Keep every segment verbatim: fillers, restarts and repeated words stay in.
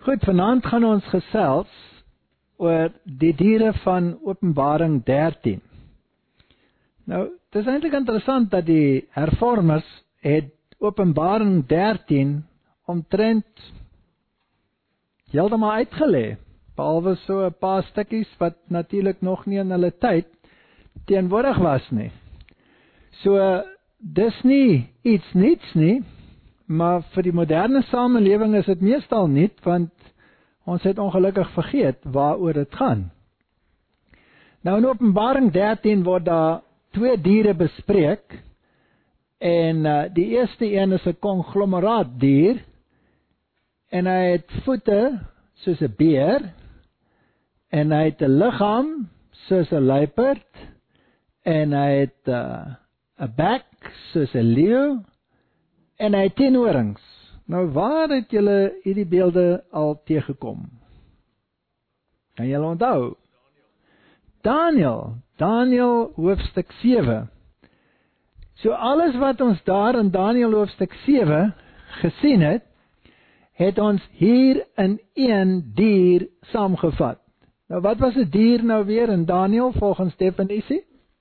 Goed, vanaand gaan ons gesels oor die diere van Openbaring dertien. Nou, het is eintlik interessant dat die hervormers het Openbaring dertien omtrent heeltemal uitgelê, behalwe so 'n paar stukkies wat natuurlik nog nie in hulle tyd teenwoordig was nie. So, dis nie iets niets nie, maar vir die moderne samelewing is dit meestal niet, want ons het ongelukkig vergeet waaroor dit gaan. Nou in Openbaring dertien word daar twee diere bespreek, en uh, die eerste een is 'n konglomeraat dier, en hy het voete soos 'n beer, en hy het 'n liggaam soos 'n luiperd, en hy het 'n uh, bek soos 'n leeu, en hy het tien horings. Nou waar het julle hierdie beelde al teëgekom? Kan julle onthou? Daniël, Daniël hoofstuk sewe. So alles wat ons daar in Daniël hoofstuk sewe gesien het, het ons hier in een dier saamgevat. Nou wat was 'n dier nou weer in Daniël volgens definisie?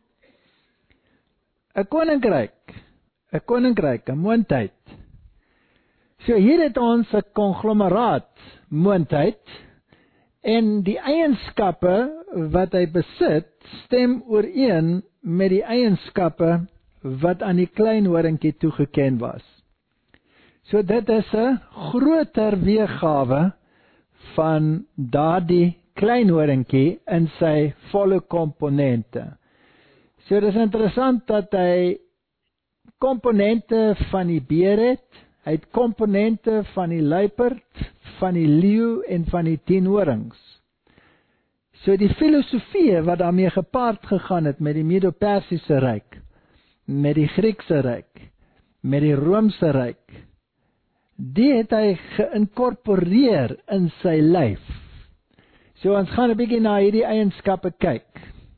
'n koninkryk, 'n koninkryk, 'n moondheid. So hier het ons 'n konglomeraat moondheid, en die eienskappe wat hy besit, stem ooreen met die eienskappe wat aan die kleinhoringkie toegeken was. So dit is 'n groter weergawe van daardie kleinhoringkie in sy volle komponente. So dit is interessant dat hy komponente van die beer het, hy het komponente van die luiperd, van die leeu en van die tien horings. So die filosofie wat daarmee gepaard gegaan het met die Medo-Persiese ryk, met die Griekse ryk, met die Romeinse ryk, die het hy geïnkorporeer in sy lyf. So ons gaan 'n bietjie na hierdie eienskappe kyk.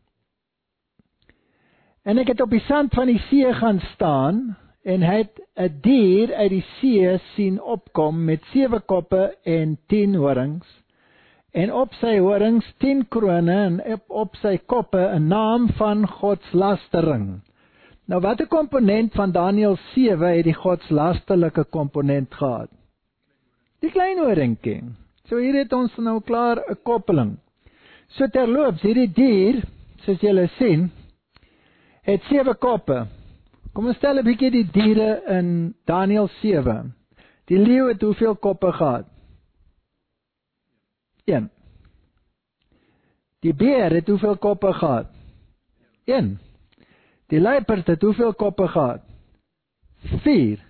En ek het op die sand van die see gaan staan, en het 'n dier uit die see sien opkom met sewe koppe en tien horings, en op sy horings tien krone, en op, op sy koppe 'n naam van godslastering. Nou wat 'n komponent van Daniël sewe het die godslasterlike komponent gehad? Die kleinhoringkie. So hier het ons nou klaar 'n koppeling. So terloops, hierdie dier, soos julle sien, het sewe koppe. Kom ons stel 'n bietjie die diere in Daniël sewe. Die leeu het hoeveel koppe gehad? een. Die beer het hoeveel koppe gehad? een. Die luiperd het hoeveel koppe gehad? vier.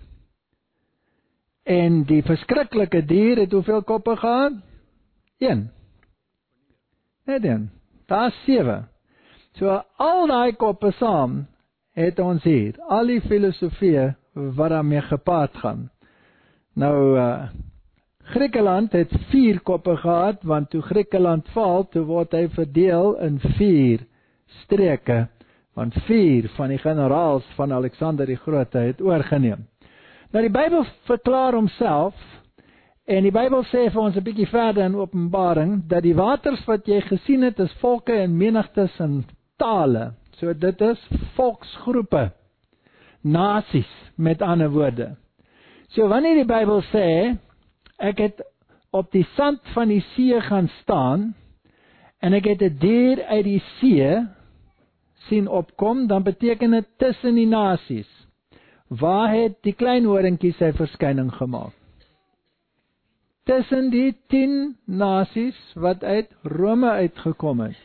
En die verskriklike dier het hoeveel koppe gehad? een. Net een. Daar is sewe. So al die koppe saam het ons hier, al die filosofie wat daarmee gepaard gaan. Nou, uh, Griekeland het vier koppe gehad, want toe Griekeland val, toe word hy verdeel in vier streke, want vier van die generaals van Alexander die Grote het oorgeneem. Nou die Bybel verklaar homself, en die Bybel sê vir ons 'n bietjie verder in Openbaring, dat die waters wat jy gesien het, is volke en menigtes en tale. So dit is volksgroepe, nasies met ander woorde. So wanneer die Bybel sê, ek het op die sand van die see gaan staan, en ek het 'n dier uit die see sien opkom, dan beteken dit tussen die nasies. Waar het die kleinhoringkie sy verskyning gemaak? Tussen die tien nasies wat uit Rome uitgekom het.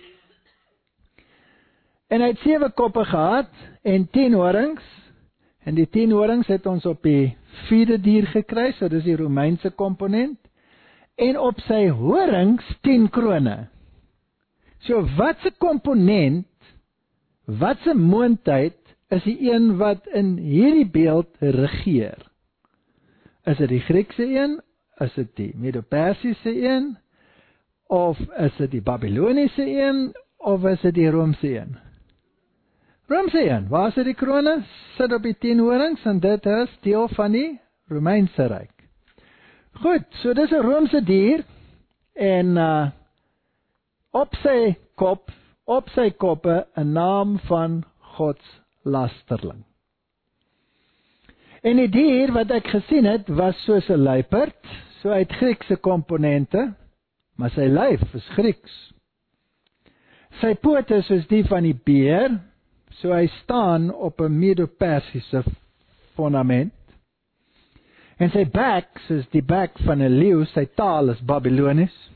En hy het sewe koppe gehad, en tien horings, en die tien horings het ons op die vierde dier gekry, so dis die Romeinse komponent, en op sy horings tien krone. So wat se komponent, wat se moondheid, is die een wat in hierdie beeld regeer? Is dit die Griekse een? Is dit die Medo-Persiese een? Of is dit die Babyloniese een? Of is dit die Romeinse een? Romeinse een, waar is die krone? Sit op die tien horings, en dit is deel van die Romeinse ryk. Goed, so dis 'n Romeinse dier, en uh, op sy kop, op sy koppe, 'n naam van godslasterling. En die dier wat ek gesien het, was soos 'n luiperd, so uit Griekse komponente, maar sy lyf is Grieks. Sy pote is soos die van die beer, so hy staan op 'n Medo-Persiese fundament. En sy bek is die bek van 'n leeu, sy taal is Babylonies.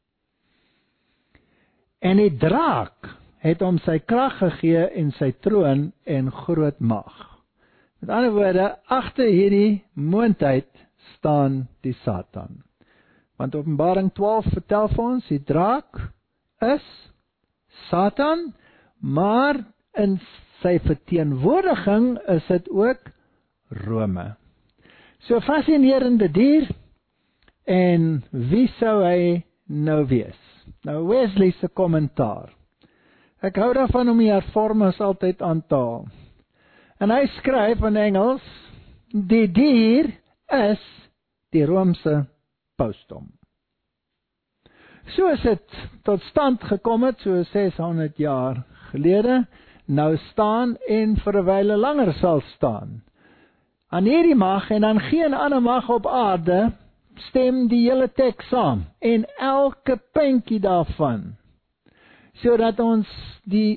En die draak het hom sy krag gegee en sy troon en groot mag. Met ander woorde, agter hierdie moondheid staan die Satan. Want Openbaring twaalf vertel vir ons, die draak is Satan, maar in sy verteenwoordiging is dit ook Rome. So fascinerende dier, en wie sou hy nou wees? Nou Wesley se kommentaar. Ek hou daarvan om die hervormers altyd aan te haal. En hy skryf in Engels, die dier is die Romeinse pausdom. So is dit tot stand gekom het, so seshonderd jaar gelede, nou staan en vir 'n wyle langer sal staan. Aan hierdie mag en aan geen ander mag op aarde stem die hele teks saam, en elke puntjie daarvan, sodat ons die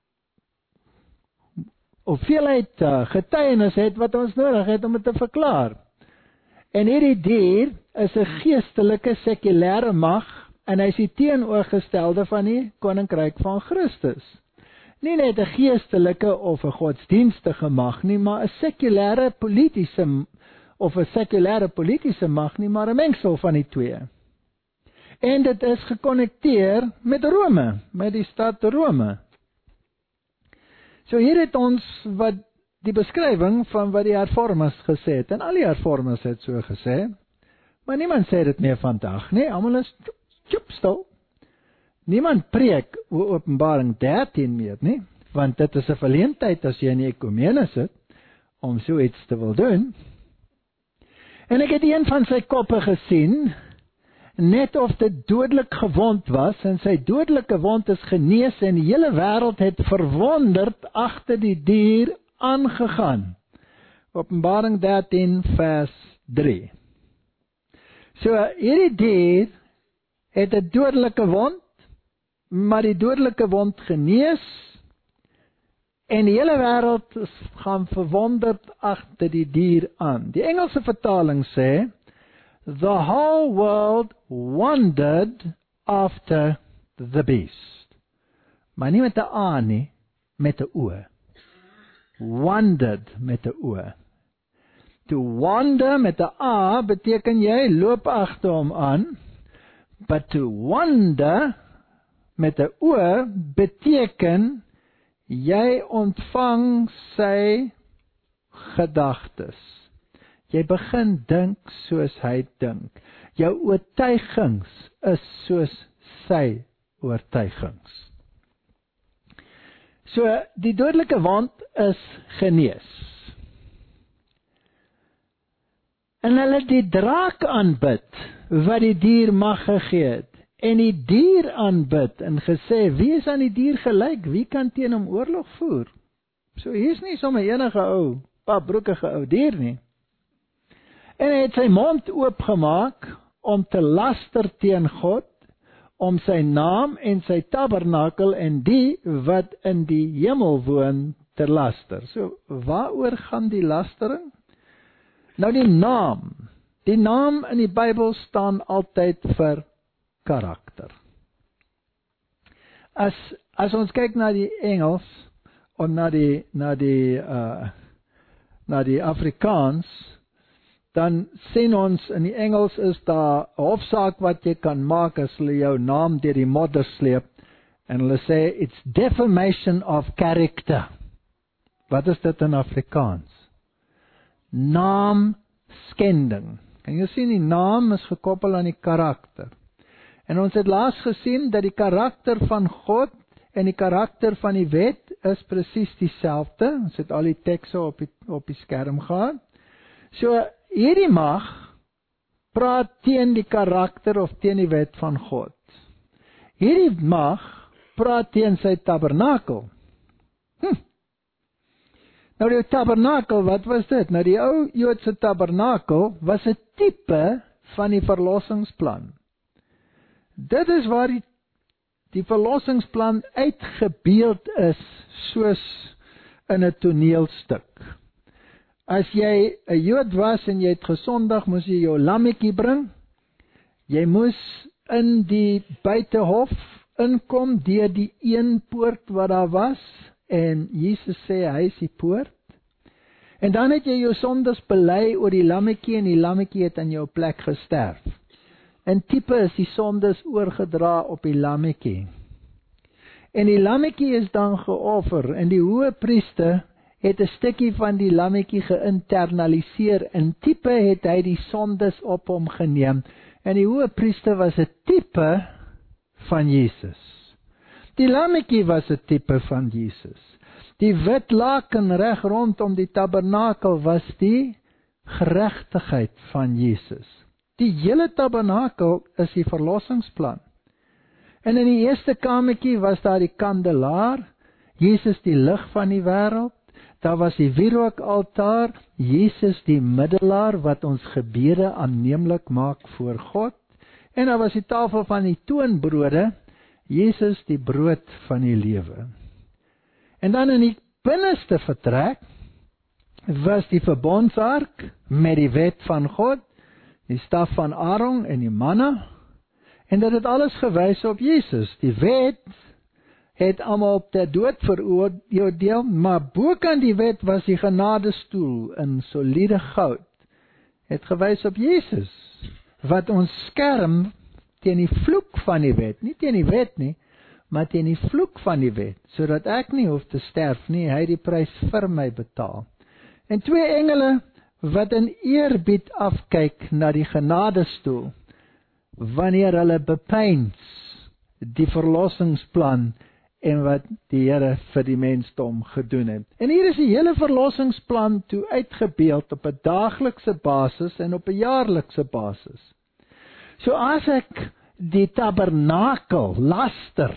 hoeveelheid getuienis het wat ons nodig het om dit te verklaar. En hierdie dier is 'n geestelike sekulêre mag, en hy is die teenoorgestelde van die koninkryk van Christus. Nie net 'n geestelike of 'n godsdienstige mag nie, maar 'n sekulêre politiese of 'n sekulêre politiese mag nie, maar 'n mengsel van die twee. En dit is gekonnekteer met Rome, met die stad Rome. So hier het ons wat die beskrywing van wat die hervormers gesê het, en al die hervormers het so gesê, maar niemand sê dit meer vandag nie, almal is tjoep stil. Niemand preek oor Openbaring dertien meer nie, want dit is 'n verleentheid as jy in die ekumene sit, om so iets te wil doen. En ek het een van sy koppe gesien, net of dit dodelik gewond was, en sy dodelike wond is genees, en die hele wêreld het verwonderd agter die dier aangegaan. Openbaring dertien vers drie. So, hierdie dier het 'n dodelike wond, maar die dodelike wond genees, en die hele wêreld gaan verwonderd agter die dier aan. Die Engelse vertaling sê, the whole world wondered after the beast. Maar nie met 'n A nie, met 'n O. Wondered met 'n O. To wander met 'n A beteken jy loop agter hom aan, but to wonder met 'n O beteken jy ontvang sy gedagtes. Jy begin dink soos hy dink. Jou oortuigings is soos sy oortuigings. So, die dodelike wond is genees. En hulle het die draak aanbid, wat die dier mag gegee het, en die dier aanbid, en gesê, wie is aan die dier gelyk, wie kan teen hom oorlog voer? So, hier is nie sommer enige ou, papbroekige ou dier nie. En hy het sy mond oopgemaak, om te laster teen God, om sy naam en sy tabernakel, en die wat in die hemel woon, te laster. So, waaroor gaan die lastering? Nou die naam, die naam in die Bybel staan altyd vir karakter. As, as ons kyk na die Engels, of na die, na die, uh, na die Afrikaans, dan sien ons in die Engels is daar 'n hofsaak wat jy kan maak as hulle jou naam deur die modder sleep, en hulle sê, it's defamation of character. Wat is dit in Afrikaans? Naamskending. Kan jy sien, die naam is gekoppel aan die karakter. En ons het laas gesien dat die karakter van God en die karakter van die wet is presies dieselfde. Ons het al die tekste op die, op die skerm gehad. So, hierdie mag praat teen die karakter of teen die wet van God. Hierdie mag praat teen sy tabernakel. Hm. Nou die tabernakel, wat was dit? Nou die ou Joodse tabernakel was 'n tipe van die verlossingsplan. Dit is waar die, die verlossingsplan uitgebeeld is, soos in 'n toneelstuk. As jy 'n Jood was en jy het gesondig, moes jy jou lammetjie bring. Jy moes in die buitehof inkom deur die een poort wat daar was, en Jesus sê hy is die poort. En dan het jy jou sondes bely oor die lammetjie, en die lammetjie het aan jou plek gesterf. In tipe is die sondes oorgedra op die lammetjie. En die lammetjie is dan geoffer, en die hoëpriester het 'n stukkie van die lammetjie geïnternaliseer. In tipe het hy die sondes op hom geneem, en die hoëpriester was 'n tipe van Jesus. Die lammetjie was 'n tipe van Jesus. Die wit laken reg rondom die tabernakel was die geregtigheid van Jesus. Die hele tabernakel is die verlossingsplan. En in die eerste kamertjie was daar die kandelaar, Jesus die lig van die wêreld. Daar was die wierookaltaar, Jesus die middelaar wat ons gebede aanneemlik maak voor God. En daar was die tafel van die toonbrode, Jesus die brood van die lewe. En dan in die binneste vertrek was die verbondsark met die wet van God, die staf van Aaron en die manna. En dit het alles gewys op Jesus. Die wet het almal op ter dood veroordeel, maar bokant die wet was die genadestoel in soliede goud. Het gewys op Jesus, wat ons skerm teen die vloek van die wet, nie teen die wet nie, maar teen die vloek van die wet, sodat ek nie hoef te sterf nie, hy die prys vir my betaal. En twee engele wat in eerbied afkyk na die genadestoel, wanneer hulle bepeins die verlossingsplan en wat die Here vir die mensdom gedoen het. En hier is die hele verlossingsplan toe uitgebeeld op 'n daaglikse basis en op 'n jaarlikse basis. So as ek die tabernakel laster,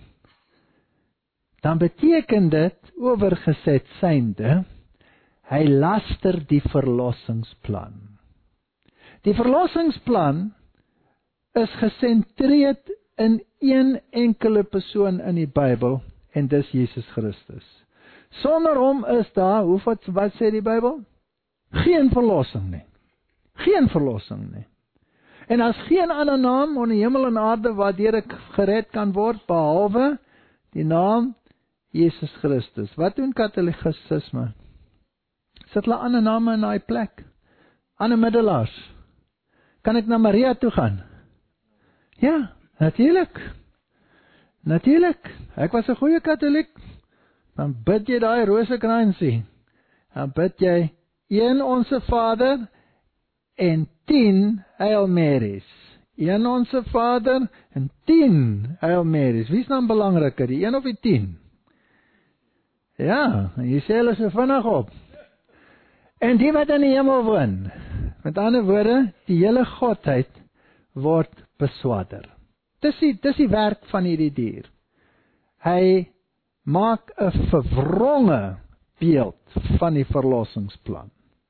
dan beteken dit, oorgeset synde, hy laster die verlossingsplan. Die verlossingsplan is gesentreerd in een enkele persoon in die Bybel, en dis Jesus Christus. Sonder hom is daar, hoe wat, wat sê die Bybel? Geen verlossing nie. Geen verlossing nie. En as geen ander naam onder hemel en aarde waardeur ek gered kan word, behalwe die naam Jesus Christus. Wat doen Katolicisme? Sit hulle ander name in daai plek? Ander middelaars? Kan ek na Maria toe gaan? Ja, natuurlijk. Natuurlijk. Ek was 'n goeie Katoliek. Dan bid jy daai rosekransie. Dan bid jy een Onse Vader en tien Hail Marys. Een Onse Vader en tien Hail Marys. Wie is dan belangriker, die een of die tien? Ja, en jy sê hulle so vinnig op. En die wat in die hemel woon, met ander woorde, die hele godheid word beswadder. Dis die, dis die werk van hierdie dier. Hy maak 'n verwronge beeld van die verlossingsplan.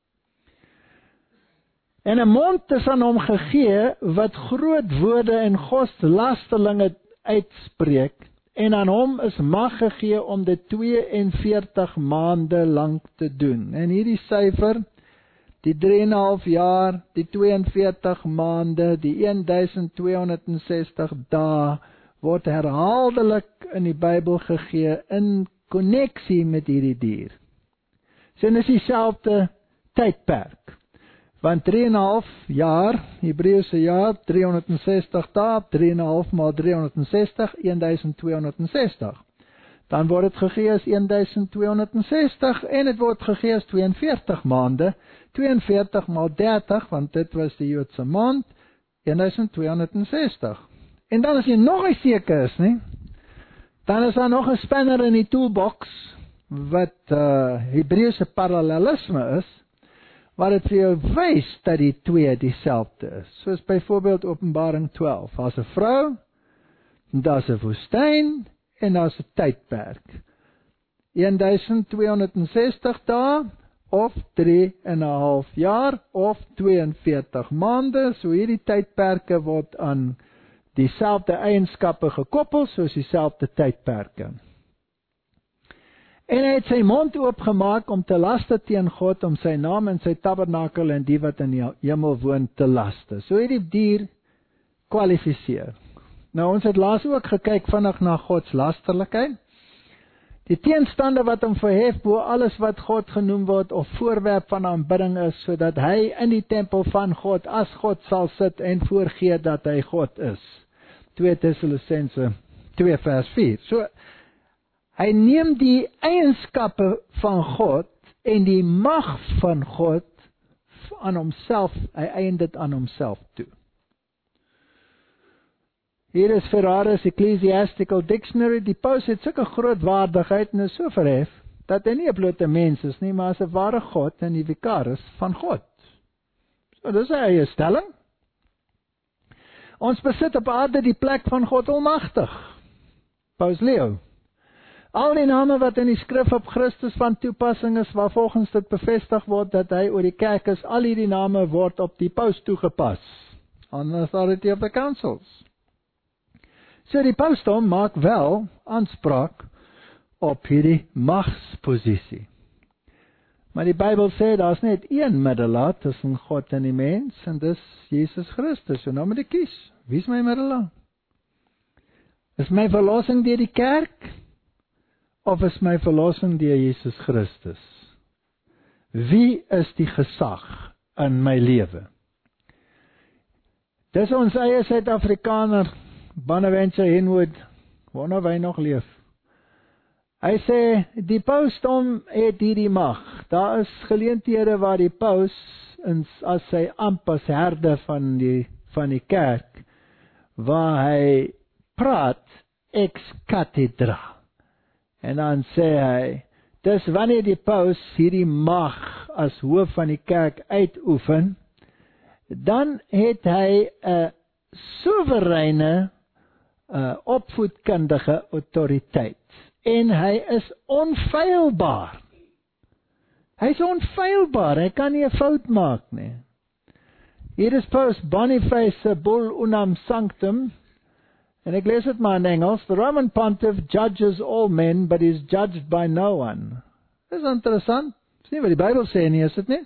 En 'n mond is aan hom gegee wat groot woorde en godslasterlinge uitspreek, en aan hom is mag gegee om dit twee en veertig maande lank te doen. En hierdie syfer, die drie en 'n half jaar, die twee en veertig maande, die twaalf tweehonderdsestig dae, word herhaaldelik in die Bybel gegee in konneksie met hierdie dier. So dit is dieselfde tydperk. Want drie en 'n half jaar, Hebreëse jaar, driehonderdsestig dae, drie en 'n half maal driehonderdsestig, twaalf tweehonderdsestig. Dan word dit gegee as twaalf tweehonderdsestig en dit word gegee as twee en veertig maande, twee en veertig maal dertig, want dit was die Joodse maand, twaalf tweehonderdsestig. En dan as jy nog nie seker is nie, dan is daar nog 'n spanner in die toolbox, wat uh, Hebreëse parallelisme is, waar dit vir jou wys dat die twee dieselfde is. Soos byvoorbeeld Openbaring twaalf. Daar's 'n vrou, daar's 'n woestyn en daar's 'n tydperk. twaalf sestig dae of drie en 'n half jaar of tweeënveertig maande. So hierdie tydperke word aan dieselfde eienskappe gekoppel soos dieselfde tydperke. En hy het sy mond oopgemaak om te laste teen God, om sy naam en sy tabernakel en die wat in die hemel woon te laste. So het die dier kwalifiseer. Nou ons het laas ook gekyk vinnig na Gods lasterlikheid. Die teenstande wat hom verhef bo alles wat God genoem word of voorwerp van aanbidding is, sodat hy in die tempel van God as God sal sit en voorgee dat hy God is. twee Tessalonisense twee vers vier. So hy neem die eienskappe van God en die mag van God aan homself, hy eien dit aan homself toe. Hier is Ferraris Ecclesiastical Dictionary. Die paus het sulke groot waardigheid en is so verhef, dat hy nie 'n blote mens is nie, maar as 'n ware God en die vikaris van God. So, dis 'n eie stelling. Ons besit op aarde die plek van God Almagtig. Paus Leo. Al die name wat in die skrif op Christus van toepassing is, waar volgens dit bevestig word dat hy oor die kerk is, al hierdie name word op die paus toegepas. On the authority of the councils. So die pausdom maak wel aanspraak op hierdie magsposisie. Maar die Bybel sê, daar's net een middelaar tussen God en die mens, en dis Jesus Christus. So nou moet ek kies, wie is my middelaar? Is my verlossing deur die kerk? Of is my verlossing deur Jesus Christus? Wie is die gesag in my lewe? Dis ons eie Suid-Afrikaner, Bonaventure Henwood, wonder of hy nog leef. Hy sê, die pausdom het hierdie mag. Daar is geleenthede waar die paus, as sy amp as herde van die, van die kerk, waar hy praat ex cathedra. En dan sê hy, dis wanneer die paus hierdie mag as hoof van die kerk uitoefen, dan het hy 'n soewereine uh, opvoedkundige autoriteit. En hy is onfeilbaar. Hy is onfeilbaar, hy kan nie 'n fout maak nie. Hier is Paus Boniface Bull Unam Sanctum, en ek lees dit maar in Engels. The Roman Pontiff judges all men, but is judged by no one. Dit is interessant. Dis nie wat die Bybel sê nie, is dit nie?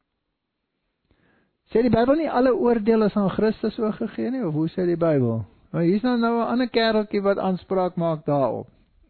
Sê die Bybel nie alle oordeel is aan Christus oorgegee nie, of hoe sê die Bybel? Nou hier is nou nou 'n ander kereltjie wat aanspraak maak daarop.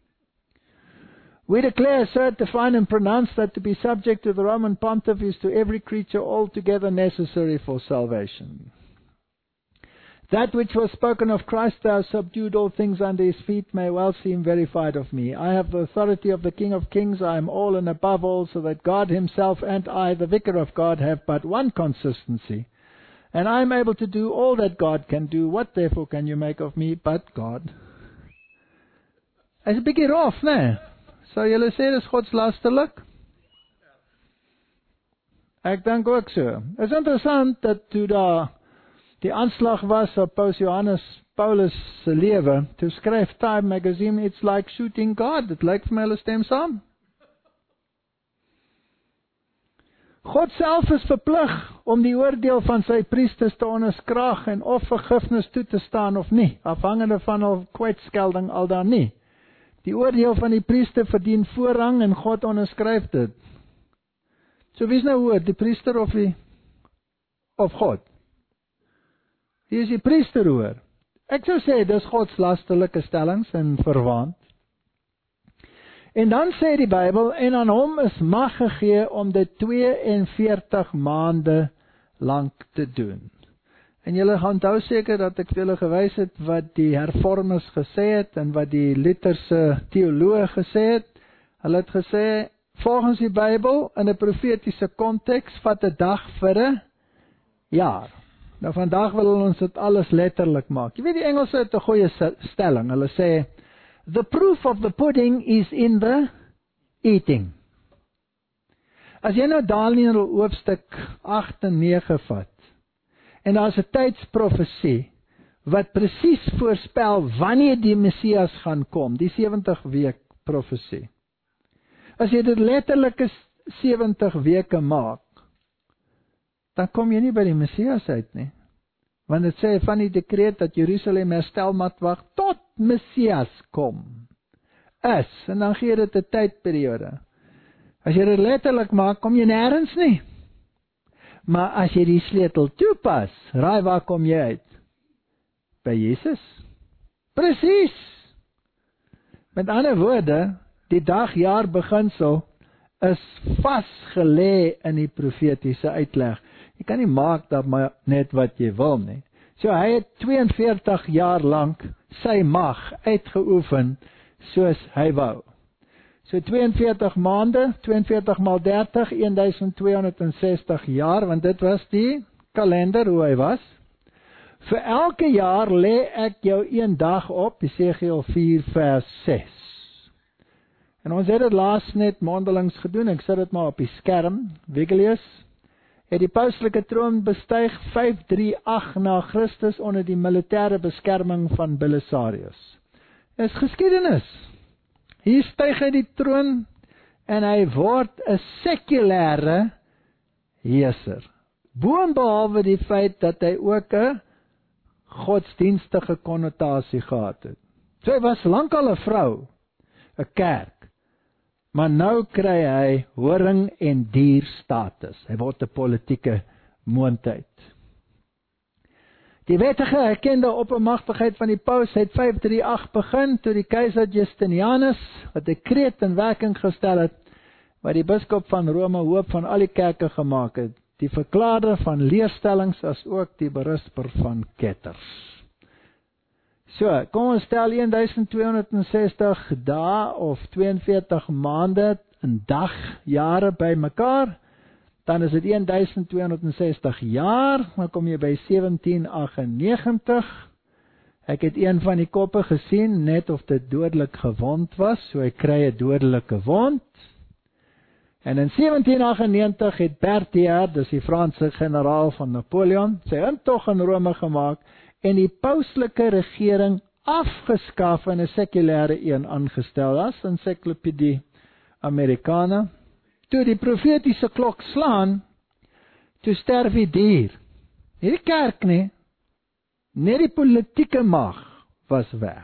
We declare, certify and pronounce that to be subject to the Roman Pontiff is to every creature altogether necessary for salvation. That which was spoken of Christ, thou subdued all things under his feet, may well seem verified of me. I have the authority of the King of Kings, I am all and above all, so that God himself and I, the Vicar of God, have but one consistency. And I am able to do all that God can do. What therefore can you make of me but God? Hy's 'n bietjie rof, né? Sou julle sê dis godslasterlik? Ek dink ook so. Is interessant dat toe daar die aanslag was op Paus Johannes Paulus se lewe, toe skryf Time magazine, it's like shooting God. Dit lyk vir my hulle stem saam. God self is verplig om die oordeel van sy priesters te onderskraag en of vergifnis toe te staan of nie, afhangende van hul kwytskelding al dan nie. Die oordeel van die priester verdien voorrang en God onderskryf dit. So wie is nou hoor, die priester of die of God? Wie is die priester hoor? Ek sou sê dis godslasterlike stellings en verwaand. En dan sê die Bybel, en aan hom is mag gegee om dit tweeënveertig maande lank te doen. En julle gaan onthou seker dat ek vir julle gewys het wat die hervormers gesê het en wat die Lutherse teoloë gesê het. Hulle het gesê, volgens die Bybel, in 'n profetiese konteks, vat 'n dag vir 'n jaar. Nou vandag wil ons dit alles letterlik maak. Jy weet die Engelse het 'n goeie stelling. Hulle sê, the proof of the pudding is in the eating. As jy nou Daniël hoofstuk agt en nege vat, en daar is 'n tydsprofesie, wat presies voorspel wanneer die Messias gaan kom, die sewentig week profesie. As jy dit letterlike sewentig weke maak, dan kom jy nie by die Messias uit nie. Want dit sê van die dekreet dat Jerusalem herstel moet wag tot Messias kom. Is, en dan gee dit 'n tydperiode. As jy dit letterlik maak, kom jy nêrens nie. Maar as jy die sleutel toepas, raai waar kom jy uit? By Jesus. Presies. Met ander woorde, die dag-jaar beginsel is vasgelê in die profetiese uitleg. Jy kan nie maak dat maar net wat jy wil nie. So hy het twee en veertig jaar lank sy mag uitgeoefen soos hy wou. So twee en veertig maande, twee en veertig maal dertig, twaalf honderd sestig jaar, want dit was die kalender hoe hy was. Vir elke jaar lê ek jou een dag op, Esegiel vier vers ses. En ons het dit laas net mondelings gedoen, ek sit dit maar op die skerm. Vigilius het die pauslike troon bestyg vyf drie agt na Christus onder die militêre beskerming van Belisarius. Is geskiedenis. Hier styg hy die troon en hy word 'n sekulêre heerser. Boonbehalwe die feit dat hy ook 'n godsdienstige konnotasie gehad het. So hy was lankal 'n vrou, 'n kerk. Maar nou kry hy horing en dier status. Hy word 'n politieke moondheid. Die wettige erkende oppermagtigheid van die paus het vyf drie agt begin toe die keiser Justinianus wat 'n dekreet in werking gestel het wat die biskop van Rome hoop van al die kerke gemaak het, die verklaarder van leerstellings as ook die berisper van ketters. So, kom ons stel twaalf honderd sestig dae of twee en veertig maande in dagjare by mekaar, dan is dit twaalf honderd sestig jaar, dan kom jy by sewentien agt-en-negentig. Ek het een van die koppe gesien, net of dit dodelik gewond was, so hy kry 'n dodelike wond. En in sewentien agt-en-negentig het Berthier, dis die Franse generaal van Napoleon, sy intog in Rome gemaak, en die pauslike regering afgeskaf en 'n sekulêre een aangestel as Encyclopédie Americana. Toe die profetiese klok slaan, toe sterf die dier. Nie die kerk nie, net die politieke mag was weg.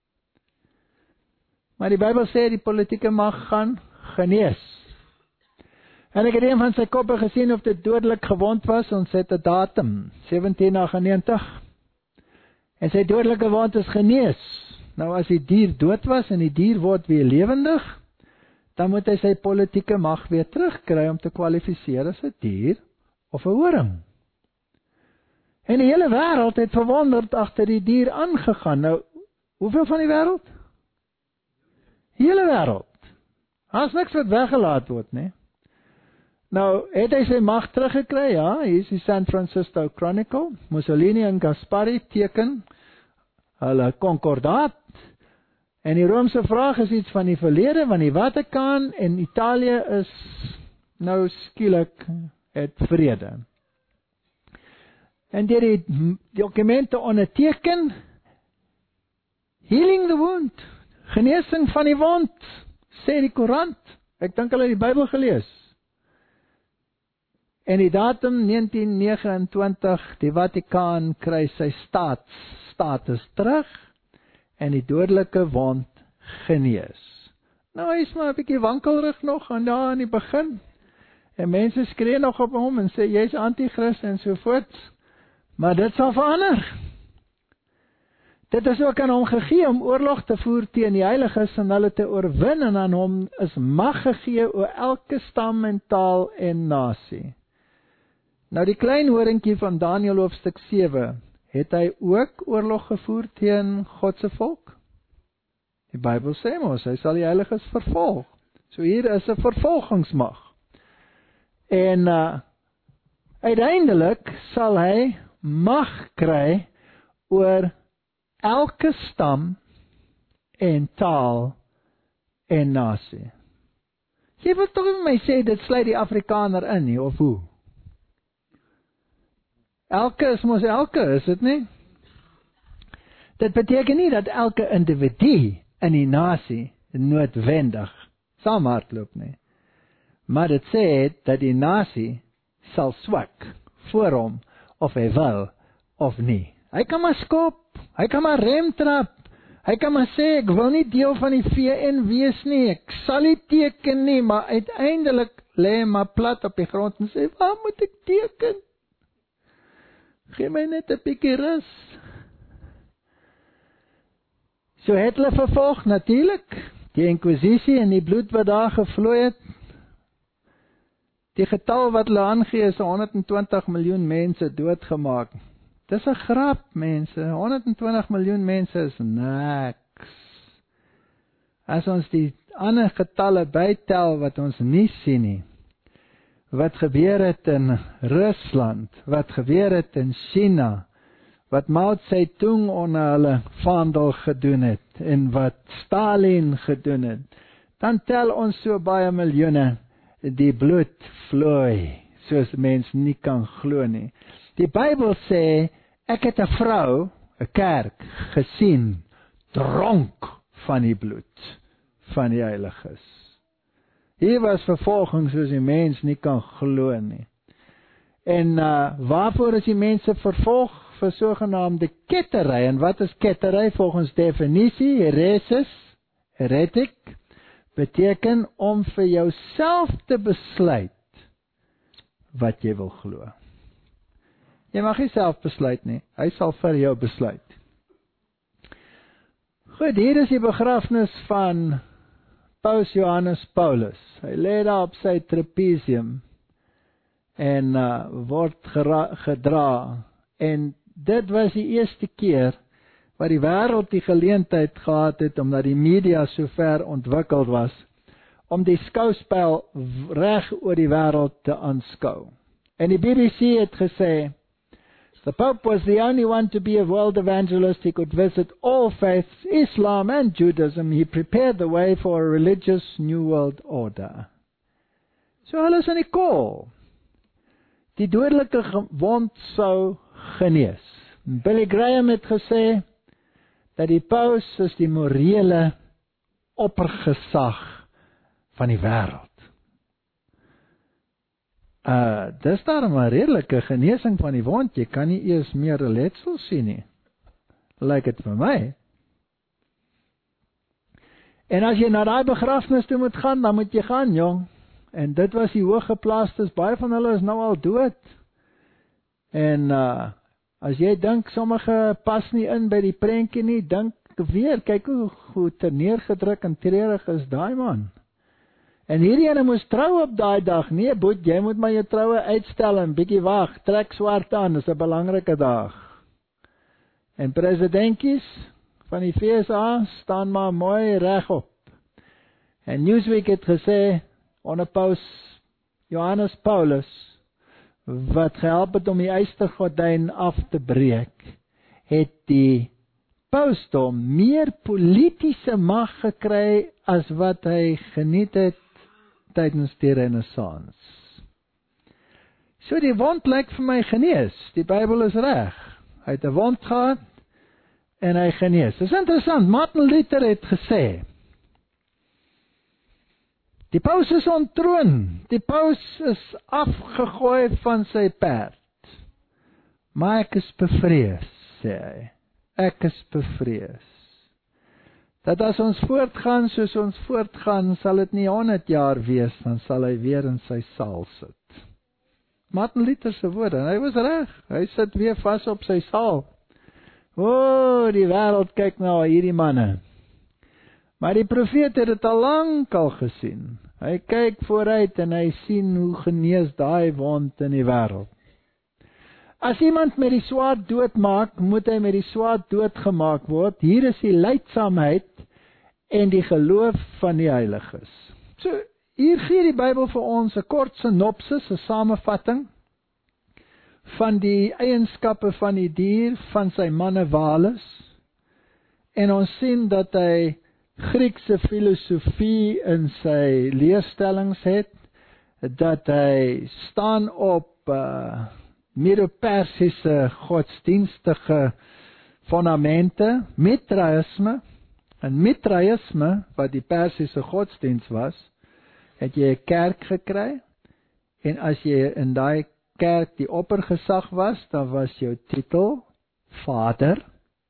Maar die Bybel sê die politieke mag gaan genees. En ek het een van sy koppe gesien of dit dodelik gewond was, ons het 'n datum, sewentien agt-en-negentig. En sy dodelike wond is genees. Nou as die dier dood was en die dier word weer lewendig, dan moet hy sy politieke mag weer terugkry om te kwalifiseer as 'n dier of 'n horing. En die hele wêreld het verwonderd agter die dier aangegaan. Nou, hoeveel van die wêreld? Die hele wêreld. Daar's niks wat weggelaat word, nee. Nou, het hy sy mag teruggekry? Ja, hier is die San Francisco Chronicle. Mussolini en Gaspari teken hulle konkordaat. En die Romeinse vraag is iets van die verlede, van die Vatikaan, en Italië is nou skielik het vrede. En deur die dokumente onderteken, healing the wound, genesing van die wond, sê die koerant. Ek dink hulle het die Bybel gelees. En die datum negentien negenentwintig, die Vatikaan kry sy staats status terug en die dodelike wond genees. Nou hy is maar 'n bietjie wankelrig nog aan daar in die begin. En mense skree nog op hom en sê jy's anti-Christus en so voort. Maar dit sal verander. Dit is ook aan hom gegee om oorlog te voer teen die heiliges en hulle te oorwin, en aan hom is mag gegee oor elke stam en taal en nasie. Nou die klein horingkie van Daniël hoofstuk sewe, het hy ook oorlog gevoer teen God se volk? Die Bybel sê mos, hy sal die heiliges vervolg. So hier is 'n vervolgingsmag. En uh, uiteindelik sal hy mag kry oor elke stam en taal en nasie. Jy wil toch met my sê, dit sluit die Afrikaner in nie, of hoe? Elke is mos elke, is dit nie? Dit beteken nie dat elke individu in die nasie noodwendig saam hardloop nie. Maar dit sê dat die nasie sal swak voor hom, of hy wil, of nie. Hy kan maar skop, hy kan maar remtrap, hy kan maar sê, ek wil nie deel van die V N wees nie, ek sal nie teken nie, maar uiteindelik lê hy maar plat op die grond en sê, waar moet ek teken? Gee my net 'n bietjie rus. So het hulle vervolg natuurlik, die inkwisisie en die bloed wat daar gevloei het. Die getal wat hulle aangee is honderd en twintig miljoen mense doodgemaak. Dis 'n grap, mense. honderd en twintig miljoen mense is niks. As ons die ander getalle bytel wat ons nie sien nie, wat gebeur het in Rusland, wat gebeur het in China, wat Mao Zedong onder hulle vaandel gedoen het, en wat Stalin gedoen het, dan tel ons so baie miljoene, die bloed vloei, soos mens nie kan glo nie. Die Bybel sê, ek het 'n vrou, 'n kerk, gesien, dronk van die bloed van die heiliges. Hier was vervolging soos die mens nie kan glo nie. En uh, waarvoor is die mense vervolg? Vir sogenaamde kettery. En wat is kettery? Volgens definisie, heresis, heretic, beteken om vir jouself te besluit wat jy wil glo. Jy mag nie self besluit nie, hy sal vir jou besluit. Goed, hier is die begrafnis van Paus Johannes Paulus. Hy lê daar op sy trapezium en uh, word gera- gedra. En dit was die eerste keer wat die wêreld die geleentheid gehad het, omdat die media so ver ontwikkeld was, om die skouspel reg oor die wêreld te aanskou. En die B B C het gesê, the Pope was the only one to be a world evangelist. He could visit all faiths, Islam and Judaism. He prepared the way for a religious new world order. So hulle is in die kool. Die dodelike wond sou genees. Billy Graham het gesê, dat die paus is die morele oppergesag van die wêreld. Uh, dis daarom 'n redelike genesing van die wond, jy kan nie eers meer letsel sien nie. Lyk dit vir my. En as jy na daai begrafnis toe moet gaan, dan moet jy gaan, jong. En dit was die hooggeplaastes, baie van hulle is nou al dood. En uh, as jy dink, sommige pas nie in by die prentjie nie, dink weer, kyk hoe, hoe terneergedruk en treurig is daai man. En hierdie ene moes trou op daai dag. Nee, boet, jy moet maar jou troue uitstel en bietjie wag, trek swart aan, dis 'n belangrike dag. En presidentjies van die V S A staan maar mooi regop. En Newsweek het gesê, onder paus Johannes Paulus, wat gehelp het om die eystergordyn af te breek, het die pausdom meer politieke mag gekry as wat hy geniet het tydens die Renaissance. So die wond lyk vir my genees. Die Bybel is reg. Hy het 'n wond gehad en hy genees. Dis interessant, Martin Luther het gesê, die paus is onttroon, die paus is afgegooi van sy perd. Maar ek is bevrees, sê hy. Ek is bevrees. Dat as ons voortgaan soos ons voortgaan, sal dit nie honderd jaar wees, dan sal hy weer in sy saal sit. Martin Luther se woorde, en hy was reg, hy sit weer vas op sy saal. O, oh, die wêreld kyk nou hierdie manne. Maar die profeet het dit al lank al gesien. Hy kyk vooruit en hy sien hoe genees daai wond in die wêreld. As iemand met die swaard doodmaak, moet hy met die swaard doodgemaak word. Hier is die lydsaamheid en die geloof van die heiliges. So, hier gee die Bybel vir ons 'n kort sinopsis, 'n samevatting van die eienskappe van die dier, van sy manne Walus. En ons sien dat hy Griekse filosofie in sy leerstellings het, dat hy staan op uh, Medo-Persiese godsdienstige fondamente, Mitraïsme, en Mitraïsme, wat die Persiese godsdienst was, het jy 'n kerk gekry, en as jy in daai kerk die oppergesag was, dan was jou titel Vader,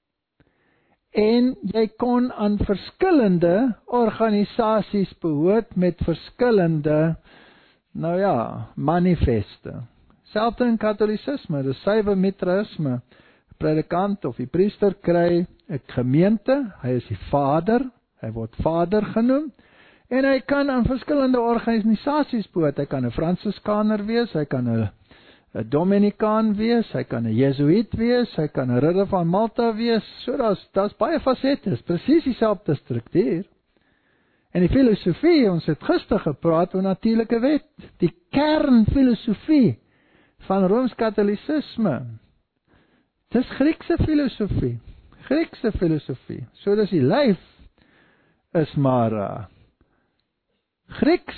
en jy kon aan verskillende organisasies behoort met verskillende, nou ja, manifeste. Selfs in Katholicisme, die suiwer Mitraïsme, predikant of die priester kry 'n gemeente, hy is die vader, hy word vader genoem, en hy kan aan verskillende organisasies behoort, hy kan 'n Fransiskaner wees, hy kan 'n 'n Dominikaan wees, hy kan 'n Jesuïet wees, hy kan 'n Ridder van Malta wees, so daar's daar's baie fasette, presies dieselfde struktuur. En die filosofie, ons het gister gepraat oor natuurlike wet, die kernfilosofie van Rooms-Katholicisme, dis Griekse filosofie, Griekse filosofie, so dis die lyf is maar uh, Grieks,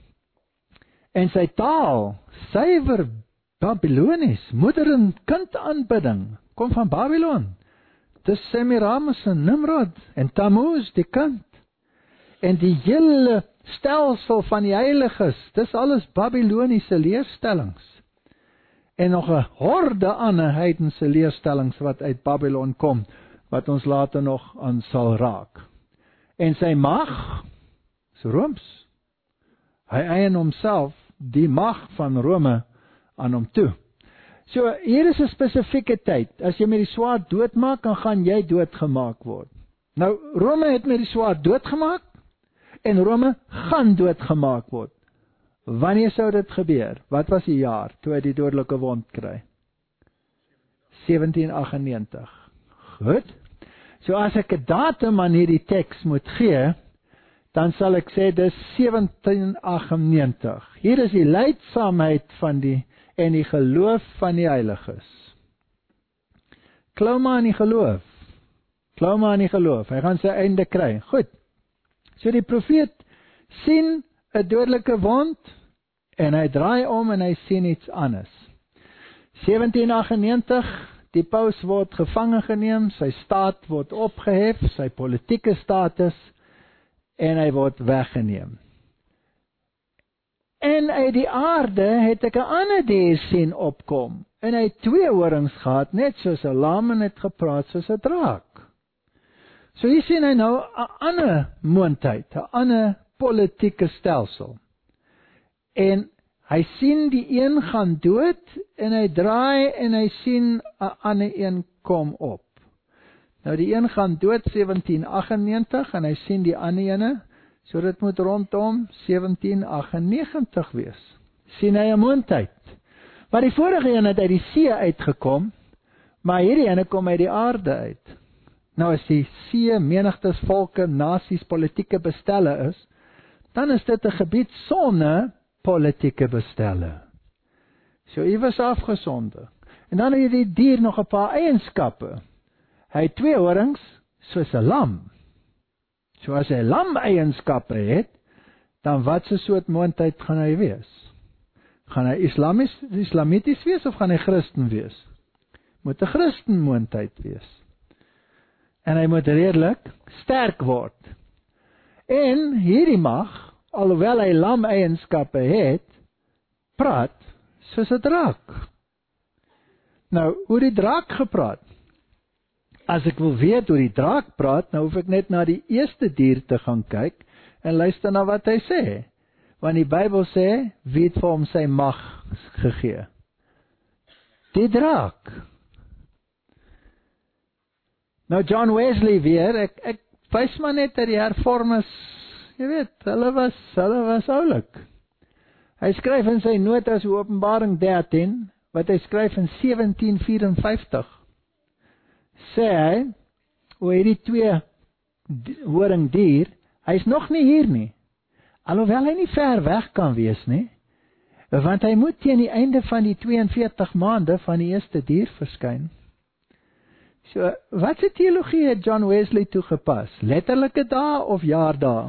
en sy taal, suiwer Babylonies, moeder en kind aanbidding, kom van Babylon, dis Semiramis en Nimrod, en Tammuz die kind, en die hele stelsel van die heiliges, dis alles Babyloniese leerstellings, en nog 'n horde ander heidense leerstellings wat uit Babylon kom, wat ons later nog aan sal raak. En sy mag, is Rooms, hy eien homself die mag van Rome aan hom toe. So, hier is 'n spesifieke tyd, as jy met die swaard doodmaak, dan gaan jy doodgemaak word. Nou, Rome het met die swaard doodgemaak, en Rome gaan doodgemaak word. Wanneer sou dit gebeur? Wat was die jaar, toe hy die dodelike wond kry? sewentien agt negentig. Goed. So as ek 'n datum aan hierdie teks moet gee, dan sal ek sê, dis sewentien agt negentig. Hier is die leidsaamheid van die, en die geloof van die heiliges. Klou maar aan die geloof. Klou maar aan die geloof. Hy gaan sy einde kry. Goed. So die profeet sien 'n dodelike wond, en hy draai om en hy sien iets anders. sewentien agt negentig, die paus word gevange geneem, sy staat word opgehef, sy politieke status, en hy word weggeneem. En uit die aarde het ek 'n ander dier sien opkom, en hy het twee horings gehad, net soos 'n lam, en het gepraat soos 'n draak. So hier sien hy nou 'n ander moondheid, 'n ander politieke stelsel. En hy sien die een gaan dood, en hy draai, en hy sien 'n ander een kom op. Nou die een gaan dood sewentien agt negentig, en hy sien die ander ene, so dit moet rondom sewentien agt negentig wees. Sien hy 'n moondheid. Maar die vorige een het uit die see uitgekom, maar hierdie ene kom uit die aarde uit. Nou as die see menigtes volke, nasies, politieke bestelle is, dan is dit 'n gebied sonder politieke bestelle. So iewers afgesonder. En dan het die dier nog 'n paar eienskappe. Hy het twee horings soos 'n lam. So as hy lam eienskappe het, dan wat se soort moondheid gaan hy wees? Gaan hy islamies, islamities wees of gaan hy Christen wees? Moet 'n Christen moondheid wees. En hy moet redelik sterk word. En hierdie mag, alhoewel hy lam eienskappe het, praat soos 'n draak. Nou, hoe die draak gepraat? As ek wil weet hoe die draak praat, nou hoef ek net na die eerste dier te gaan kyk, en luister na wat hy sê. Want die Bybel sê, wie het vir hom sy mag gegee? Die draak. Nou John Wesley weer, ek, ek wys maar net dat die hervormers, jy weet, hulle was, hulle was oulik. Hy skryf in sy notas oor Openbaring dertien, wat hy skryf in sewentien vyf-en-vyftig, sê hy, oor hierdie twee horing dier, hy is nog nie hier nie, alhoewel hy nie ver weg kan wees nie, want hy moet teen die einde van die tweeënveertig maande van die eerste dier verskyn. So, wat se teologie het John Wesley toegepas? Letterlike dae of jaardae?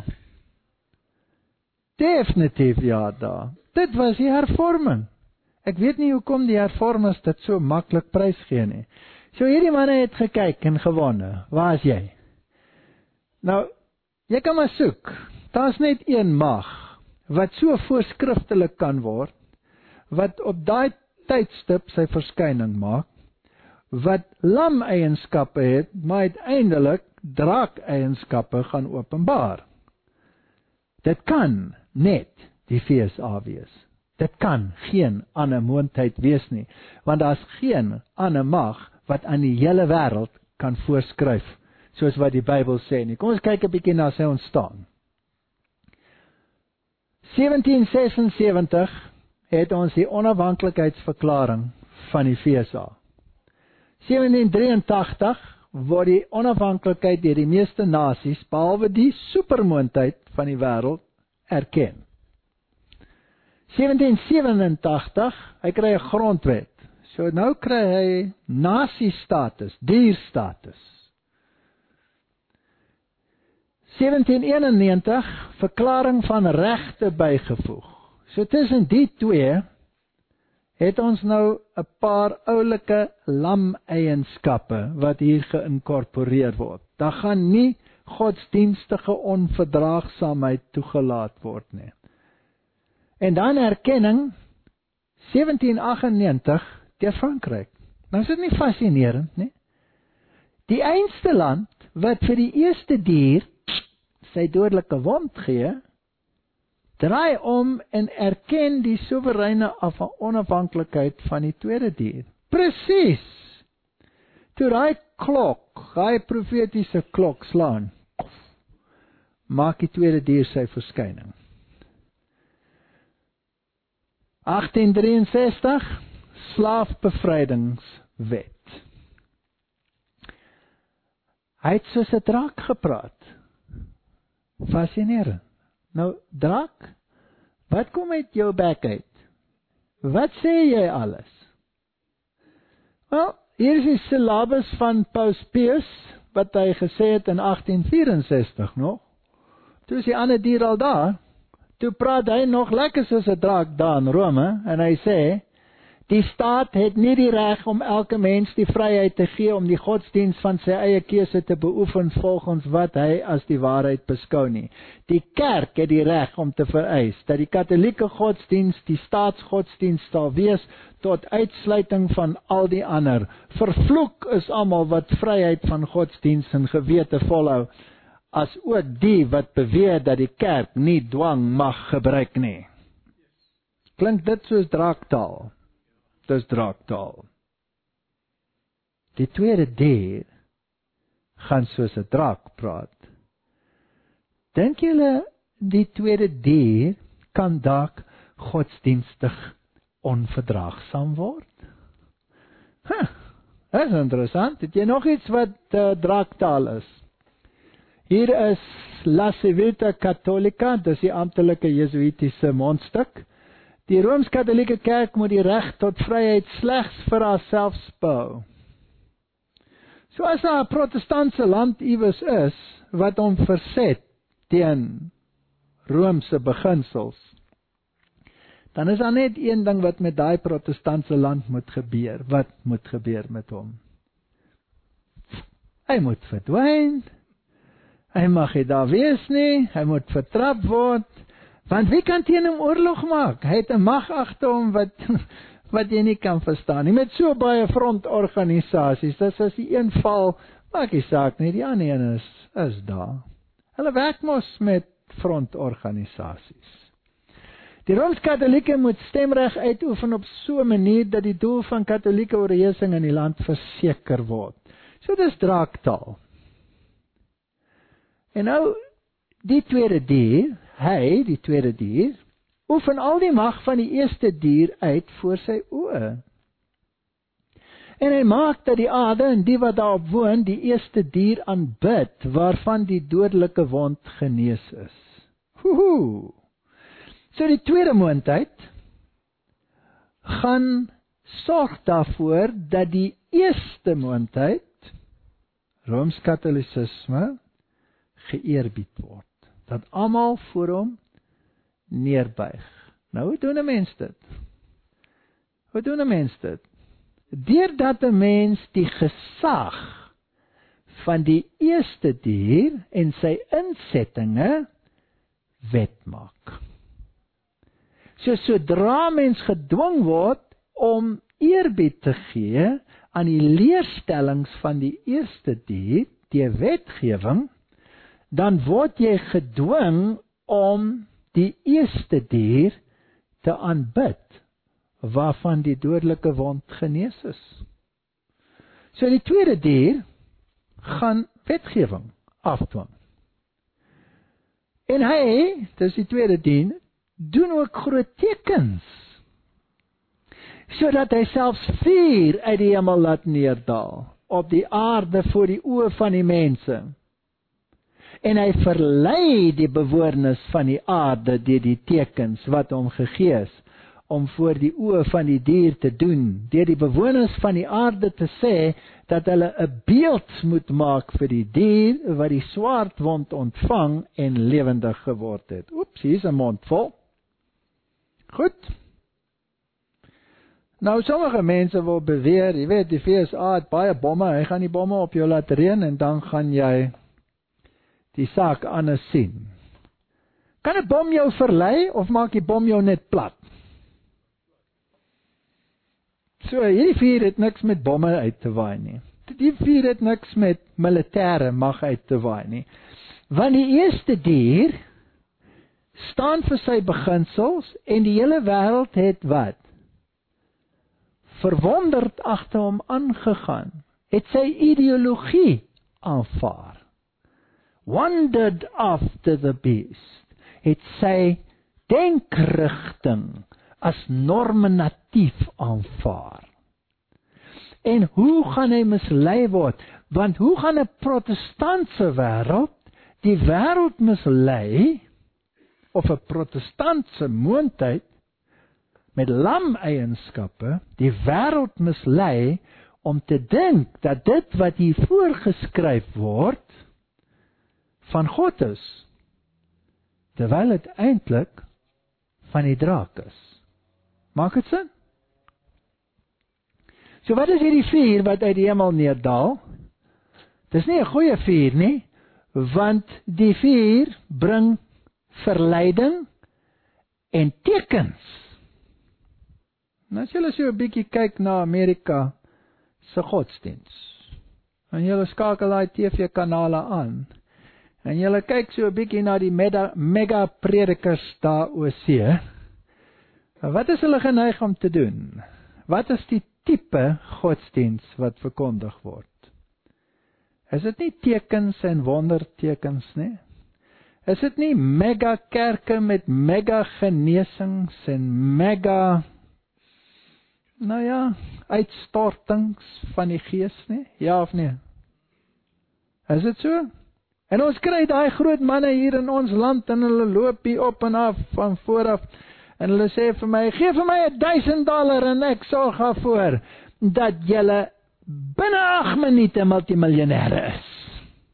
Definitief jaardae. Dit was die hervorming. Ek weet nie hoekom die hervormers dit so maklik prysgee nie. So hierdie manne het gekyk en gewonder, waar is jy? Nou, jy kan maar soek. Daar's net een mag wat so voorskriftelik kan word, wat op daai tydstip sy verskyning maak, wat lam-eienskappe het, maar uiteindelik draak-eienskappe gaan openbaar. Dit kan net die V S A wees. Dit kan geen ander moontlikheid wees nie, want daar's geen ander mag wat aan die hele wêreld kan voorskryf, soos wat die Bybel sê nie. Kom ons kyk 'n bietjie na sy ontstaan. sewentien sesensewentig het ons die onafhanklikheidsverklaring van die V S A. sewentien drieëntagtig word die onafhanklikheid deur die meeste nasies, behalwe die supermoondheid van die wêreld, erken. sewentien sewenentagtig, hy kry 'n grondwet. So nou kry hy nasiestatus, dierstatus. sewentien eenennegentig, verklaring van regte bygevoeg. So tussen die twee het ons nou 'n paar oulike lam-eienskappe wat hier geïnkorporeer word. Daar gaan nie godsdienstige onverdraagsaamheid toegelaat word nie. En dan erkenning sewentien agtennegentig deur Frankryk. Nou is dit nie fascinerend nie? Die einste land wat vir die eerste dier sy dodelike wond gee, draai om en erken die soewereine onafhanklikheid van die tweede dier. Presies! Toe daai klok, daai profetiese klok slaan, maak die tweede dier sy verskyning. agtien drieënsestig, slaafbevrydingswet. Hy het soos 'n draak gepraat. Fascinerend. Nou, draak, wat kom uit jou bek uit? Wat sê jy alles? Wel, hier is die syllabus van Paus Pius, wat hy gesê het in agtien vyf-en-sestig nog. Toe is die ander dier al daar. Toe praat hy nog lekker soos 'n draak daar in Rome, en hy sê, die staat het nie die reg om elke mens die vryheid te gee om die godsdienst van sy eie keuse te beoefen volgens wat hy as die waarheid beskou nie. Die kerk het die reg om te vereis dat die katholieke godsdienst die staatsgodsdienst sal wees tot uitsluiting van al die ander. Vervloek is almal wat vryheid van godsdienst en gewete volhou, as ook die wat beweer dat die kerk nie dwang mag gebruik nie. Klink dit soos draaktaal? Dis draaktaal. Die tweede dier gaan soos 'n draak praat. Dink julle die tweede dier kan dalk godsdienstig onverdraagsaam word? Huh, dit is interessant. Het jy nog iets wat uh, draaktaal is? Hier is La Civita Cattolica, dis die amptelike Jesuitiese mondstuk. Die Rooms-Katholieke Kerk moet die reg tot vryheid slegs vir haarself bou. So as daar 'n protestantse land iewers is, wat hom verset teen Roomse beginsels, dan is daar net een ding wat met daai protestantse land moet gebeur. Wat moet gebeur met hom? Hy moet verdwyn, hy mag nie daar wees nie, hy moet vertrap word, want wie kan teen hom oorlog maak? Hy het 'n mag agter hom wat, wat jy nie kan verstaan nie. Met so baie frontorganisasies, dis as die een val, maak die saak nie, die ander een is, is daar. Hulle werk mos met frontorganisasies. Die Rooms-Katholieke moet stemreg uitoefen op so 'n manier dat die doel van katholieke oorheersing in die land verseker word. So dis draaktaal. En nou, die tweede dier, hy, die tweede dier, oefen al die mag van die eerste dier uit voor sy oë. En hy maak dat die aarde en die wat daarop woon, die eerste dier aanbid, waarvan die dodelike wond genees is. Hoehoe! So die tweede moontlikheid gaan sorg daarvoor dat die eerste moontlikheid Rooms-Katolisisme geëerbied word. Dat almal voor hom neerbuig. Nou, hoe doen 'n mens dit? Hoe doen 'n mens dit? Deurdat 'n mens die gesag van die eerste dier en sy insettinge wet maak. So sodra mens gedwing word om eerbied te gee aan die leerstellings van die eerste dier, die wetgewing, dan word jy gedwing om die eerste dier te aanbid, waarvan die dodelike wond genees is. So die tweede dier gaan wetgewing afdwing. En hy, dis die tweede dier, doen ook groot tekens, sodat hy selfs vuur uit die hemel laat neerdal, op die aarde voor die oë van die mense. En hy verlei die bewoorders van die aarde deur die tekens wat hom gegee is, om voor die oë van die dier te doen, deur die bewoners van die aarde te sê, dat hulle 'n beeld moet maak vir die dier, wat die swaardwond ontvang en lewendig geword het. Oeps, hier is 'n mond vol. Goed. Nou, sommige mense wil beweer, jy weet, die V S A het baie bomme, hy gaan die bomme op jou laat reën, en dan gaan jy die saak anders sien. Kan 'n bom jou verlei, of maak die bom jou net plat? So, hierdie vuur het niks met bomme uit te waai nie. Die vuur het niks met militêre mag uit te waai nie. Want die eerste dier staan vir sy beginsels, en die hele wêreld het wat? Verwonderd agter hom aangegaan, het sy ideologie aanvaar. Wondered after the beast, het sy denkrigting as normatief aanvaar. En hoe gaan hy mislei word? Want hoe gaan 'n protestantse wêreld die wêreld mislei, of 'n protestantse moondheid met lam-eienskappe die wêreld mislei om te dink dat dit wat hier voorgeskryf word van God is, terwyl dit eintlik van die draak is. Maak dit sin? So wat is hierdie vuur wat uit die hemel neerdal? Dis nie 'n goeie vuur nie, want die vuur bring verleiding en tekens. Nou as julle so 'n bietjie kyk na Amerika se godsdiens, en julle skakel daai T V-kanale aan, en julle kyk so 'n bietjie na die mega, mega predikers daar oor see, wat is hulle geneig om te doen? Wat is die tipe godsdiens wat verkondig word? Is dit nie tekens en wondertekens nie? Is dit nie mega kerke met mega genesings en mega, nou ja, uitstortings van die gees nie? Ja of nee? Is dit so? En ons kry daai groot manne hier in ons land, en hulle loop hier op en af van vooraf, en hulle sê vir my, gee vir my duisend dollar en ek sorg daarvoor dat julle binne agt minute multimiljonêre is.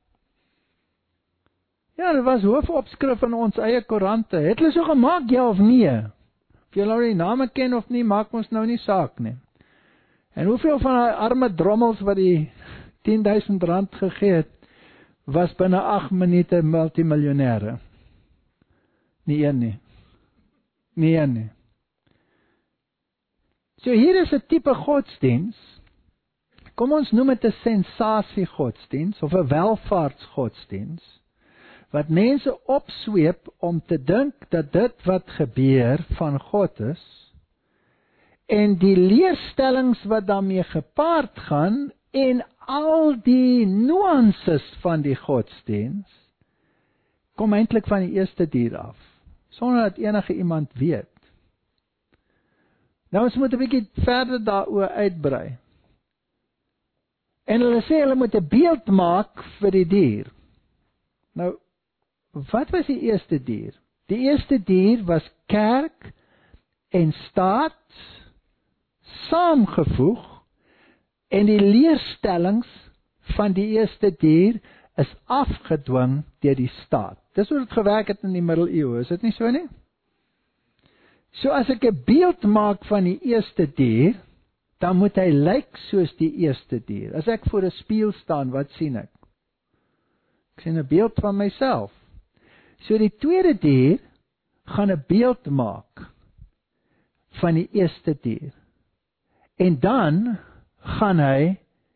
Ja, dit was hoofopskrif in ons eie koerante. Het hulle so gemaak, ja of nee? Of julle nou die name ken of nie, maak ons nou nie saak nie. En hoeveel van die arme drommels wat die tien duisend rand gegee het, was binne agt minute multimiljonêre? Nie een nie. Nie een nie. So hier is 'n tipe godsdiens, kom ons noem dit 'n sensasie godsdiens, of 'n welvaartsgodsdiens, wat mense opsweep om te dink dat dit wat gebeur van God is, en die leerstellings wat daarmee gepaard gaan, en al die nuances van die godsdiens, kom eintlik van die eerste dier af, sonder dat enige iemand weet. Nou ons moet 'n bietjie verder daaroor uitbrei. En hulle sê hulle moet 'n beeld maak vir die dier. Nou, wat was die eerste dier? Die eerste dier was kerk en staat saamgevoeg, en die leerstellings van die eerste dier is afgedwing deur die staat. Dis hoe dit gewerk het in die middeleeue, is dit nie so nie? So as ek 'n beeld maak van die eerste dier, dan moet hy lyk soos die eerste dier. As ek voor 'n spieël staan, wat sien ek? Ek sien 'n beeld van myself. So die tweede dier gaan 'n beeld maak van die eerste dier. En dan gaan hy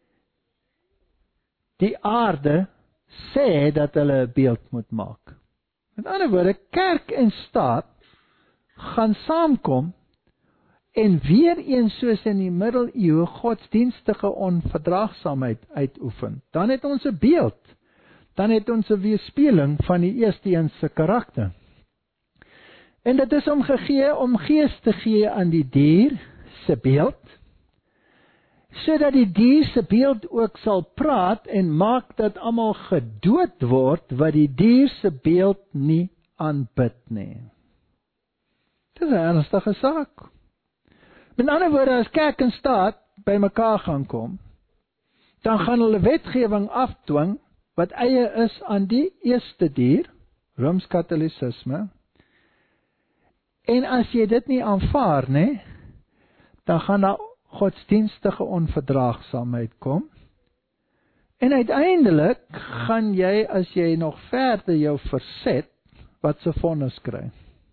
die aarde sê dat hulle 'n beeld moet maak. Met ander woorde, kerk en staat gaan saamkom en weer eens soos in die middeleeue godsdienstige onverdraagsaamheid uitoefen. Dan het ons 'n beeld. Dan het ons 'n weerspieëling van die eerste een se karakter. En dit is om gegee om gees te gee aan die dier se beeld, sodat die dier se beeld ook sal praat en maak dat almal gedood word wat die dier se beeld nie aanbid nie. Dit is 'n ernstige saak. Met ander woorde, as kerk en staat by mekaar gaan kom, dan gaan hulle wetgewing afdwing wat eie is aan die eerste dier, Rooms-Katolisisme. En as jy dit nie aanvaar nie, dan gaan daar godsdienstige onverdraagsaamheid kom. En uiteindelik gaan jy, as jy nog verder jou verset, wat se vonnis kry?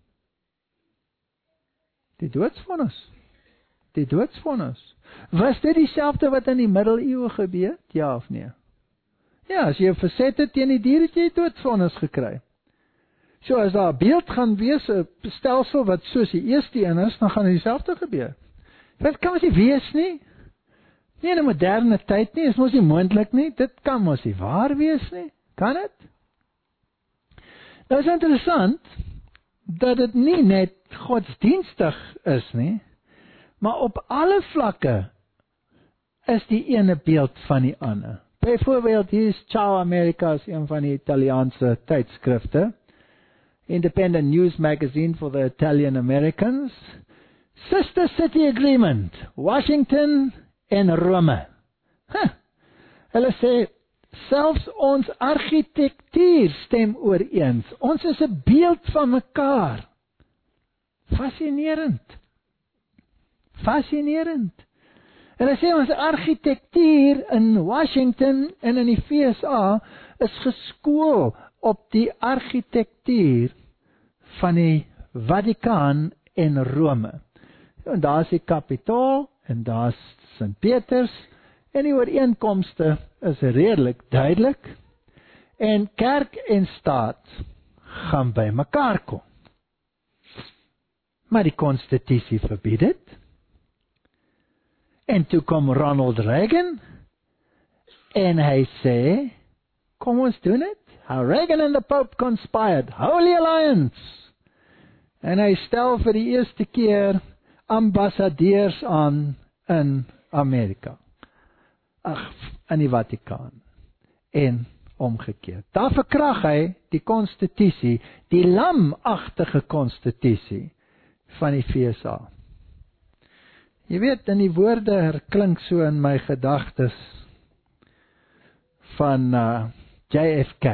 Die doodsvonnis. Die doodsvonnis. Was dit dieselfde wat in die middeleeue gebeur het? Ja of nee? Ja, as jy verset het teen die dier, het jy doodsvonnis gekry. So as daar 'n beeld gaan wees, 'n stelsel wat soos die eerste een is, dan gaan dieselfde gebeur. Dit kan mos nie wees nie. Nie in 'n moderne tyd nie, is mos nie moontlik nie. Dit kan mos nie waar wees nie. Kan dit? Nou is interessant dat dit nie net godsdienstig is nie, maar op alle vlakke is die ene beeld van die ander. Byvoorbeeld, hier is Ciao America, is een van die Italiaanse tydskrifte, Independent News Magazine for the Italian Americans, Sister City Agreement, Washington en Rome. Huh. Hulle sê, selfs ons argitektuur stem ooreens. Ons is 'n beeld van mekaar. Fascinerend. Fascinerend. Hulle sê ons argitektuur in Washington en in die V S A is geskool op die argitektuur van die Vatikaan en Rome. En daar is die Kapitool en daar is Sint Peters en die ooreenkomste is redelik duidelik en kerk en staat gaan by mekaar kom. Maar die konstitusie verbied dit. En toe kom Ronald Reagan en hy sê, kom ons doen dit. How Reagan and the Pope conspired, Holy Alliance. En hy stel vir die eerste keer ambassadeurs aan in Amerika. Ag, in die Vatikaan. En omgekeerd. Daar verkrag hy die konstitusie, die lamagtige konstitusie van die V S A. Jy weet, in die woorde herklink so in my gedagtes van uh, J F K.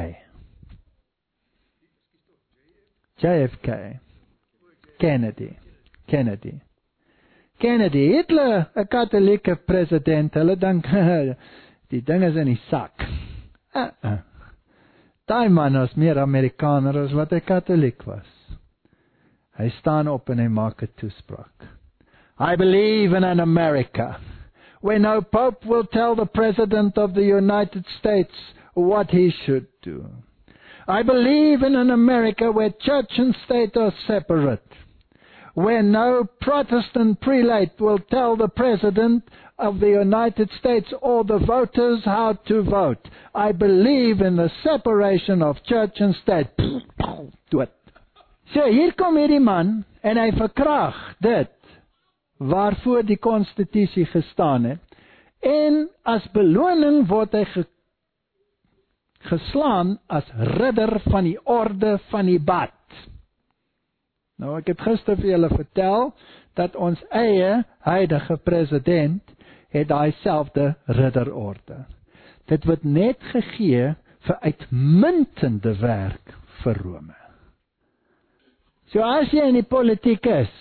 J F K. Kennedy. Kennedy. Kennedy, Hitler, 'n katholieke president, hulle dink die ding is in die sak. Uh -uh. Daai man was meer Amerikaner as wat hy katholiek was. Hy staan op en hy maak 'n toespraak. I believe in an America where no Pope will tell the President of the United States what he should do. I believe in an America where church and state are separate, where no Protestant prelate will tell the President of the United States or the voters how to vote. I believe in the separation of church and state. Dood. So hier kom hierdie man en hy verkrag dit waarvoor die konstitusie gestaan het. En as beloning word hy ge, geslaan as ridder van die orde van die bad. Nou, ek het gister vir julle vertel dat ons eie huidige president het daai selfde ridderorde. dit word net gegee vir uitmuntende werk vir Rome. So as jy in die politiek is,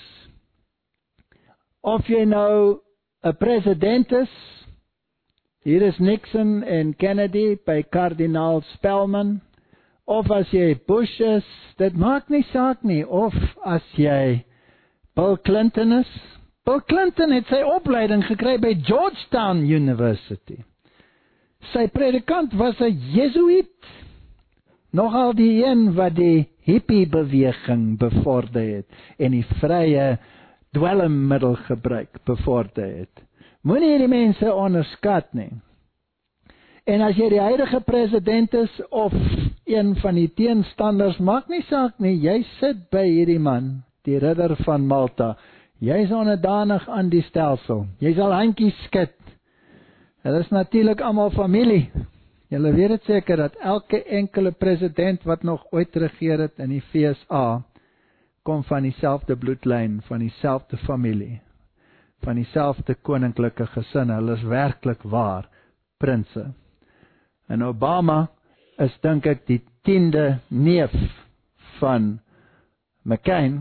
of jy nou 'n president is, hier is Nixon en Kennedy by kardinaal Spelman, of as jy Bush is, dit maak nie saak nie, of as jy Bill Clinton is. Bill Clinton het sy opleiding gekry by Georgetown University. Sy predikant was 'n Jesuïet, nogal die een wat die hippie-beweging bevorder het, en die vrye dwelmmiddel gebruik bevorder het. Moenie hierdie mense onderskat nie. En as jy die huidige president is, of een van die teenstanders, maak nie saak nie, jy sit by hierdie man, die ridder van Malta, jy is onderdanig aan die stelsel, jy sal handjies skud. Hulle is natuurlik almal familie. Julle weet het seker dat elke enkele president wat nog ooit regeer het in die V S A, kom van dieselfde bloedlyn, van dieselfde familie, van dieselfde koninklike gesin. Hulle is werklik waar prinse. En Obama is dink ek die tiende neef van McCain,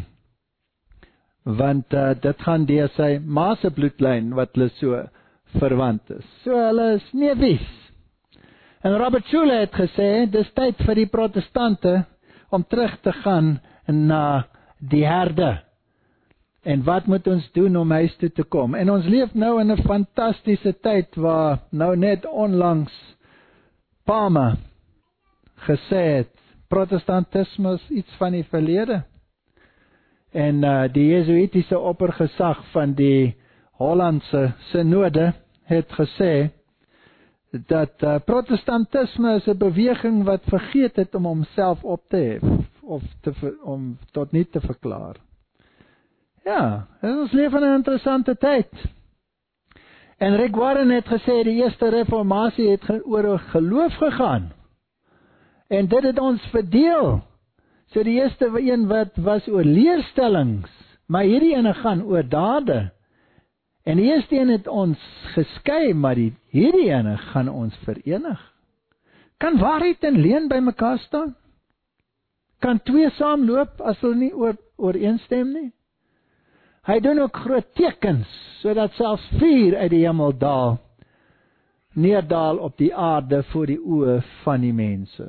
want uh, dit gaan deur sy ma se bloedlyn wat hulle so verwant is. So hulle is neefies. En Robert Schuller het gesê, dis tyd vir die protestante om terug te gaan na die herde. En wat moet ons doen om huis toe te kom? En ons leef nou in 'n fantastiese tyd waar nou net onlangs Palmer gesê het, protestantisme is iets van die verlede. En uh, die Jesuïtiese oppergesag van die Hollandse synode het gesê dat uh, protestantisme is 'n beweging wat vergeet het om homself op te hef, of te ver, om tot niet te verklaar. Ja, ons leef in 'n interessante tyd. En Rick Warren het gesê, die eerste reformatie het ge oor geloof gegaan. En dit het ons verdeel. So die eerste een wat was oor leerstellings, maar hierdie ene gaan oor dade. En die eerste een het ons geskei, maar die hierdie ene gaan ons verenig. Kan waarheid en leuen by mekaar staan? Kan twee saamloop as hulle nie oor, ooreenstem nie? Hy doen ook groot tekens, sodat selfs vuur uit die hemel daal, neerdaal op die aarde voor die oë van die mense.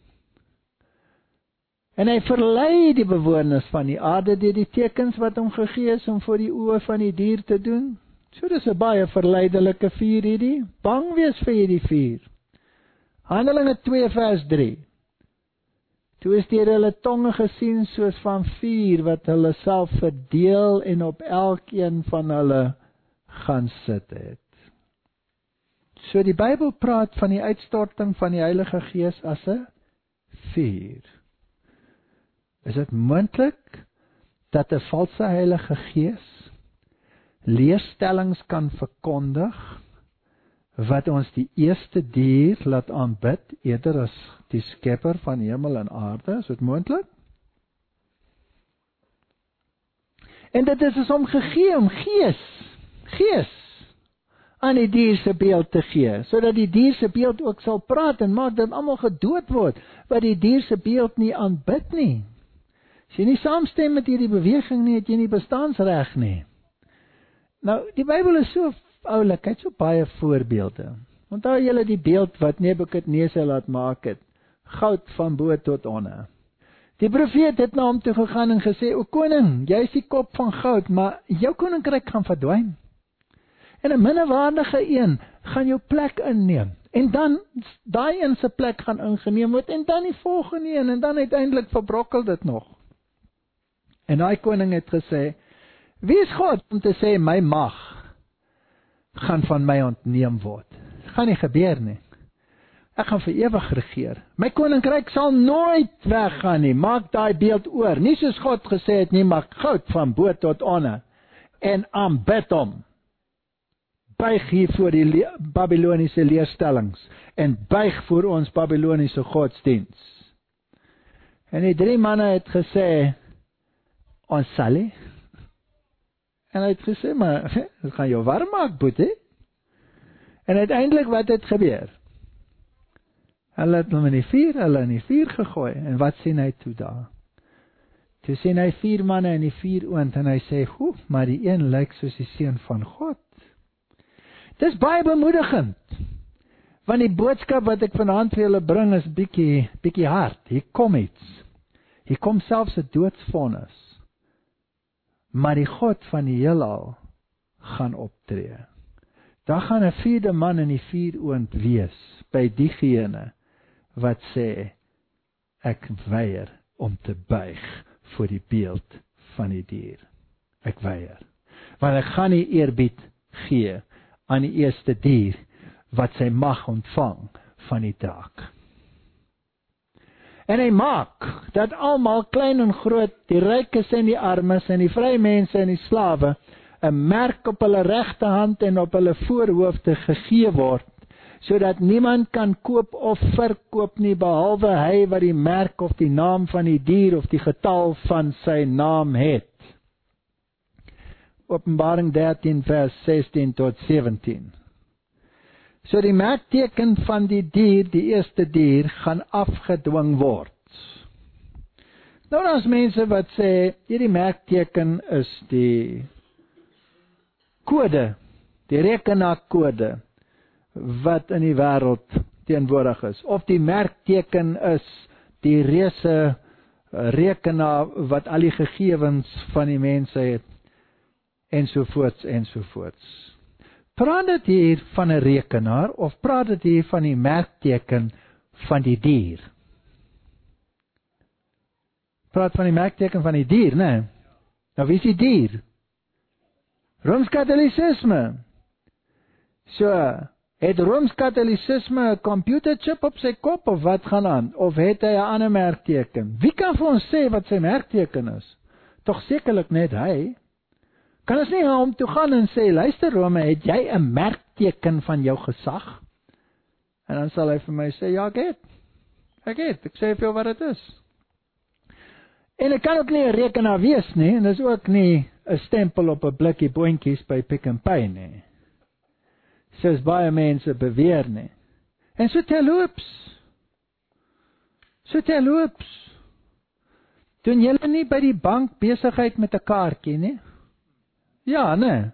En hy verlei die bewoners van die aarde deur die tekens wat hom gegee is om voor die oë van die dier te doen. So dis 'n baie verleidelike vuur hierdie. Bang wees vir hierdie vuur. Handelinge twee vers drie. Toe is deur hulle tonge gesien soos van vuur wat hulle self verdeel en op elkeen van hulle gaan sit het. So die Bybel praat van die uitstorting van die Heilige Gees as 'n vuur. Is dit moontlik dat 'n valse Heilige Gees leerstellings kan verkondig wat ons die eerste dier laat aanbid eerder as die skepper van hemel en aarde? Is dit moontlik? En dit is ons om gegee om gees, gees aan die dier se beeld te gee, sodat die dier se beeld ook sal praat en maak dat almal gedood word wat die dier se beeld nie aanbid nie. As jy nie saamstem met hierdie beweging nie, het jy nie bestaansreg nie. Nou, die Bybel is so oulik, hy het so baie voorbeelde. Onthou julle die beeld wat Nebukadneser laat maak het, goud van bo tot onder. Die profeet het na hom toe gegaan en gesê, o koning, jy is die kop van goud, maar jou koninkryk gaan verdwyn. En 'n minderwaardige een gaan jou plek inneem. En dan, daai een se plek gaan ingeneem word, en dan die volgende een, en dan uiteindelik verbrokkel dit nog. En daai koning het gesê, wie is God om te sê, my mag gaan van my ontneem word? Gaan nie gebeur nie. Ek gaan vir ewig regeer. My koninkryk sal nooit weggaan nie. Maak daai beeld oor. Nie soos God gesê het nie, maar goud van bo tot onder. En aanbid hom. Buig hier voor die le- Babyloniese leerstellings. En buig voor ons Babyloniese godsdiens. En die drie manne het gesê, ons sal nie. En hy het gesê, maar dit gaan jou warm maak, boetie. En uiteindelik wat het gebeur? Hulle het hom in die vuur, hulle in die vuur gegooi. En wat sien hy toe daar? Toe sien hy vier manne in die vuur oond en hy sê, "Hoe, maar die een lyk soos die seun van God." Dis baie bemoedigend. Want die boodskap wat ek vanaand vir julle bring is bietjie bietjie hard. Hier kom iets. Hier kom selfs 'n doodsvonnis. Maar die God van die heelal gaan optree. Daar gaan 'n vierde man in die vuur oond wees by diegene wat sê, ek weier om te buig voor die beeld van die dier. Ek weier. Want ek gaan nie eerbied gee aan die eerste dier wat sy mag ontvang van die draak. En hy maak dat almal, klein en groot, die rykes en die armes en die vrye mense en die slawe, 'n merk op hulle regterhand en op hulle voorhoofde gegee word, sodat niemand kan koop of verkoop nie, behalwe hy wat die merk of die naam van die dier of die getal van sy naam het. Openbaring dertien vers sestien tot sewentien. So die merkteken van die dier, die eerste dier, gaan afgedwing word. Nou daar's mense wat sê, hierdie merkteken is die kode, die rekenaarkode, wat in die wêreld teenwoordig is. Of die merkteken is die reuse rekenaar wat al die gegevens van die mense het, ensovoorts, ensovoorts. Praat dit hier van 'n rekenaar, of praat dit hier van die merkteken van die dier? Praat van die merkteken van die dier, né? Nou wie is die dier? Rooms-Katholicisme. So, het Rooms-Katholicisme 'n computerchip op sy kop, of wat gaan aan? Of het hy 'n ander merkteken? Wie kan vir ons sê wat sy merkteken is? Tog sekerlik net hy. Kan ons nie na hom toe gaan en sê, luister Rome, het jy 'n merkteken van jou gesag? En dan sal hy vir my sê, ja, ek het. Ek het, ek sê vir jou wat dit is. En ek kan ook nie 'n rekenaar wees nie, en dis ook nie 'n stempel op 'n blikkie boontjies by Pick n Pay nie. Soos baie mense beweer nie. En so terloops, so terloops, doen julle nie by die bank besigheid met 'n kaartjie nie? Ja, nee.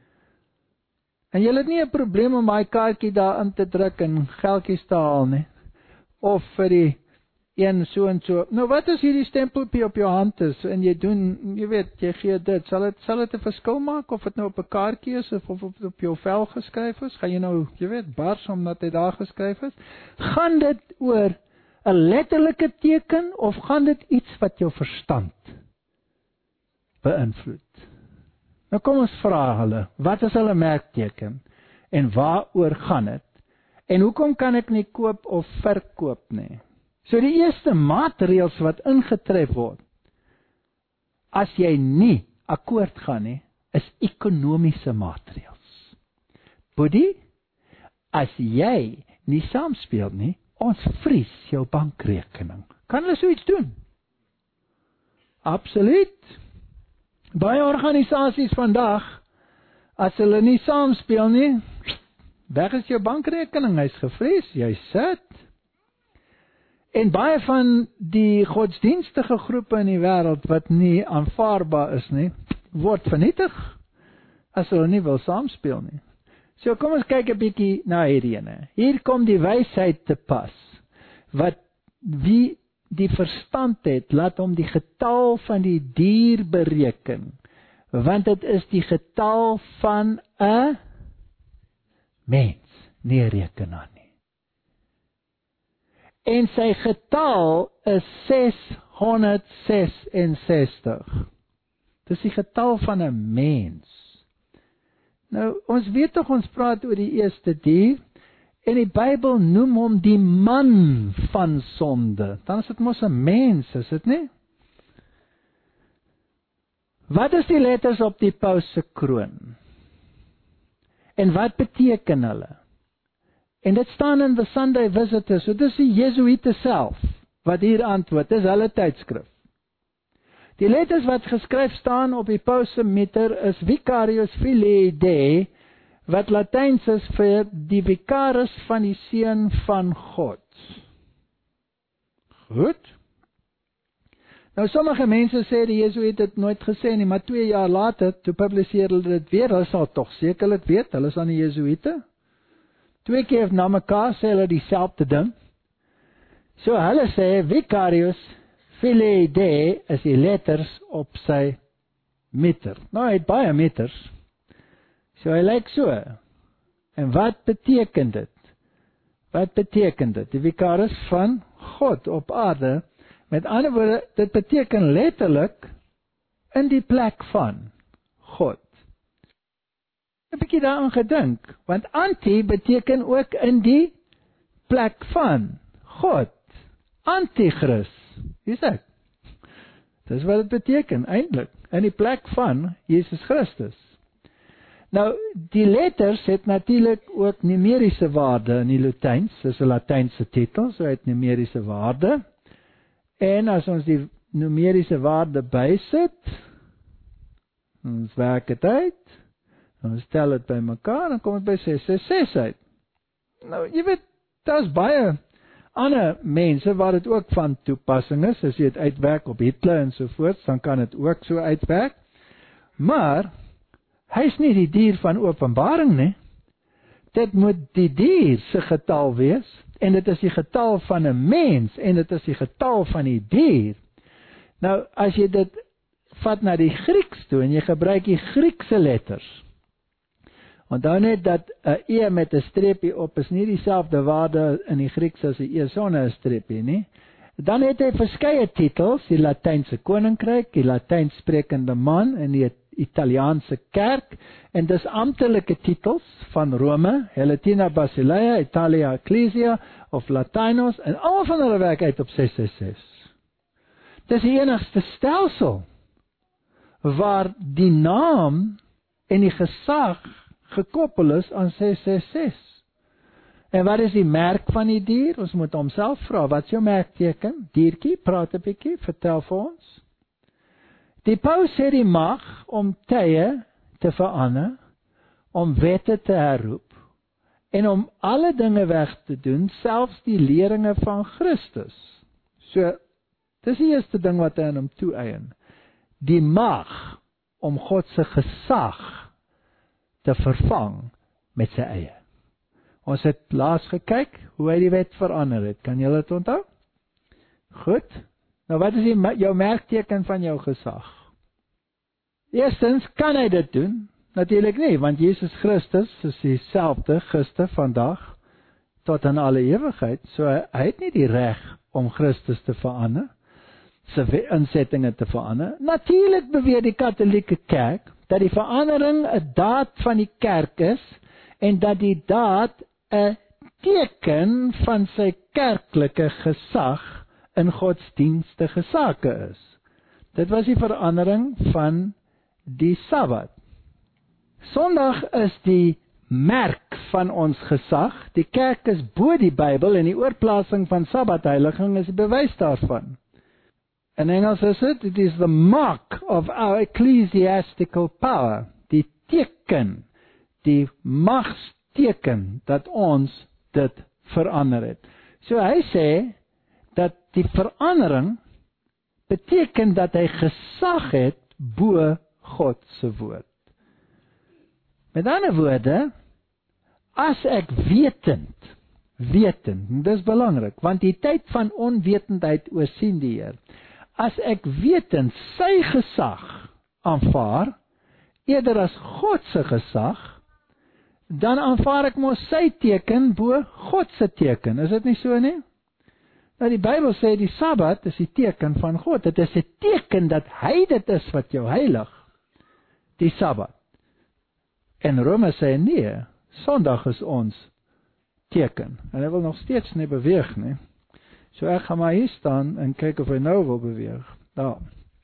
En julle het nie 'n probleem om daai kaartjie daar in te druk en geldjies te haal nie. Of vir die een so en so. Nou wat as hierdie stempelpie op jou hand is en jy doen, jy weet, jy gee dit, sal dit sal dit 'n verskil maak of dit nou op 'n kaartjie is of of op, op jou vel geskryf is? Gaan jy nou, jy weet, bars omdat hy daar geskryf is? Gaan dit oor 'n letterlike teken of gaan dit iets wat jou verstand beïnvloed? Nou kom ons vra hulle, wat is hulle merkteken en waaroor gaan dit? En hoekom kan ek nie koop of verkoop nie? So die eerste maatreëls wat ingetref word, as jy nie akkoord gaan nie, is ekonomiese maatreëls. Boetie, as jy nie saamspeel nie, ons vries jou bankrekening. Kan hulle so iets doen? Absoluut. Baie organisasies vandag, as hulle nie saamspeel nie, weg is jou bankrekening, hy's gevries, jy sit. En baie van die godsdienstige groepe in die wêreld wat nie aanvaarbaar is nie, word vernietig as hulle nie wil saamspeel nie. So kom ons kyk 'n bietjie na hierdie ene. Hier kom die wysheid te pas, wat wie die verstand het, laat hom die getal van die dier bereken, want dit is die getal van 'n mens, nie 'n rekenaar nie. En sy getal is ses honderd ses en sestig. Dis die getal van 'n mens. Nou, ons weet tog ons praat oor die eerste dier, en die Bybel noem hom die man van sonde. Dan is dit mos 'n mens, is dit nie? Wat is die letters op die paus se kroon? En wat beteken hulle? En dit staan in The Sunday Visitor, so dis die Jesuïte self, wat hier antwoord, dis hulle tydskrif. Die letters wat geskryf staan op die paus se meter is Vicarius Filii Dei, wat Latyns is vir die vikaris van die seun van God. Goed. Nou sommige mense sê die Jesuïte het nooit gesê nie, maar twee jaar later, toe publiseer hulle dit weer, hulle sal toch sekerlik weet, hulle is aan die Jesuïte. Twee keer na mekaar sê hulle dieselfde ding. So hulle sê, Vicarius Filii Dei is die letters op sy meter. Nou, hy het baie meters. So hy lyk so. En wat beteken dit? Wat beteken dit? Die Vicarius van God op aarde. Met ander woorde, dit beteken letterlik in die plek van God. 'n bietjie daaraan gedink, want anti beteken ook in die plek van God. Antichrist. Dis dit. Dis wat dit beteken, eintlik, in die plek van Jesus Christus. Nou, die letters het natuurlik ook numeriese waarde in die Latyns, dis 'n Latynse titel, so het numeriese waarde. En as ons die numeriese waarde bysit, ons werk dit uit, ons stel dit by mekaar, dan kom dit by ses ses ses uit. Nou, jy weet, daar's baie ander mense waar dit ook van toepassing is, as jy dit uitwerk op Hitler en so voort, dan kan dit ook so uitwerk. Maar, hy is nie die dier van Openbaring nie. Dit moet die dier se getal wees, en dit is die getal van 'n mens, en dit is die getal van die dier. Nou, as jy dit vat na die Grieks toe, en jy gebruik die Griekse letters, onthou net dat 'n E met 'n streepie op is nie dieselfde waarde in die Grieks as 'n E sonder 'n streepie nie. Dan het hy verskeie titels, die Latynse koninkryk, die Latyns sprekende man en die Italiaanse kerk, en dis amptelike titels van Rome, Helletina Basileia, Italia Ecclesia of Latinos, en al van hulle werk uit op ses ses ses. Dis die enigste stelsel waar die naam en die gesag gekoppel is aan ses ses ses. En wat is die merk van die dier? Ons moet homself vra, wat is jou merkteken? Diertjie, praat 'n bietjie, vertel vir ons. Die paus het die mag om tye te verander, om wette te herroep, en om alle dinge weg te doen, selfs die leringe van Christus. So, dis die eerste ding wat hy aan hom toe-eien. Die mag om God se gesag te vervang met sy eie. Ons het laas gekyk hoe hy die wet verander het. Kan julle dit onthou? Goed. Nou wat is die, jou merkteken van jou gesag? Eerstens, kan hy dit doen? Natuurlik nie, want Jesus Christus is dieselfde gister, vandag, tot in alle ewigheid. So hy het nie die reg om Christus te verander, sy insettinge te verander. Natuurlik beweer die Katholieke Kerk dat die verandering 'n daad van die kerk is, en dat die daad 'n teken van sy kerklike gesag in godsdienstige sake is. Dit was die verandering van die Sabbat. Sondag is die merk van ons gesag. Die kerk is bo die Bybel, en die oorplasing van Sabbatheiliging is die bewys daarvan. In Engels is dit, it is the mark of our ecclesiastical power. Die teken, die magsteken, dat ons dit verander het. So hy sê, dat die verandering beteken dat hy gesag het bo God se woord. Met ander woorde, as ek wetend, wetend, dis belangrik, want die tyd van onwetendheid oorsien die Heer. As ek wetend sy gesag aanvaar, eerder as God se gesag, dan aanvaar ek mos sy teken bo God se teken. Is dit nie so nie? Nou die Bybel sê die Sabbat is die teken van God. Dit is 'n teken dat hy dit is wat jou heilig. Die Sabbat. En Rome sê nee, Sondag is ons teken. En hy wil nog steeds nie beweeg nie. So ek gaan maar hier staan en kyk of hy nou wil beweeg. Daar.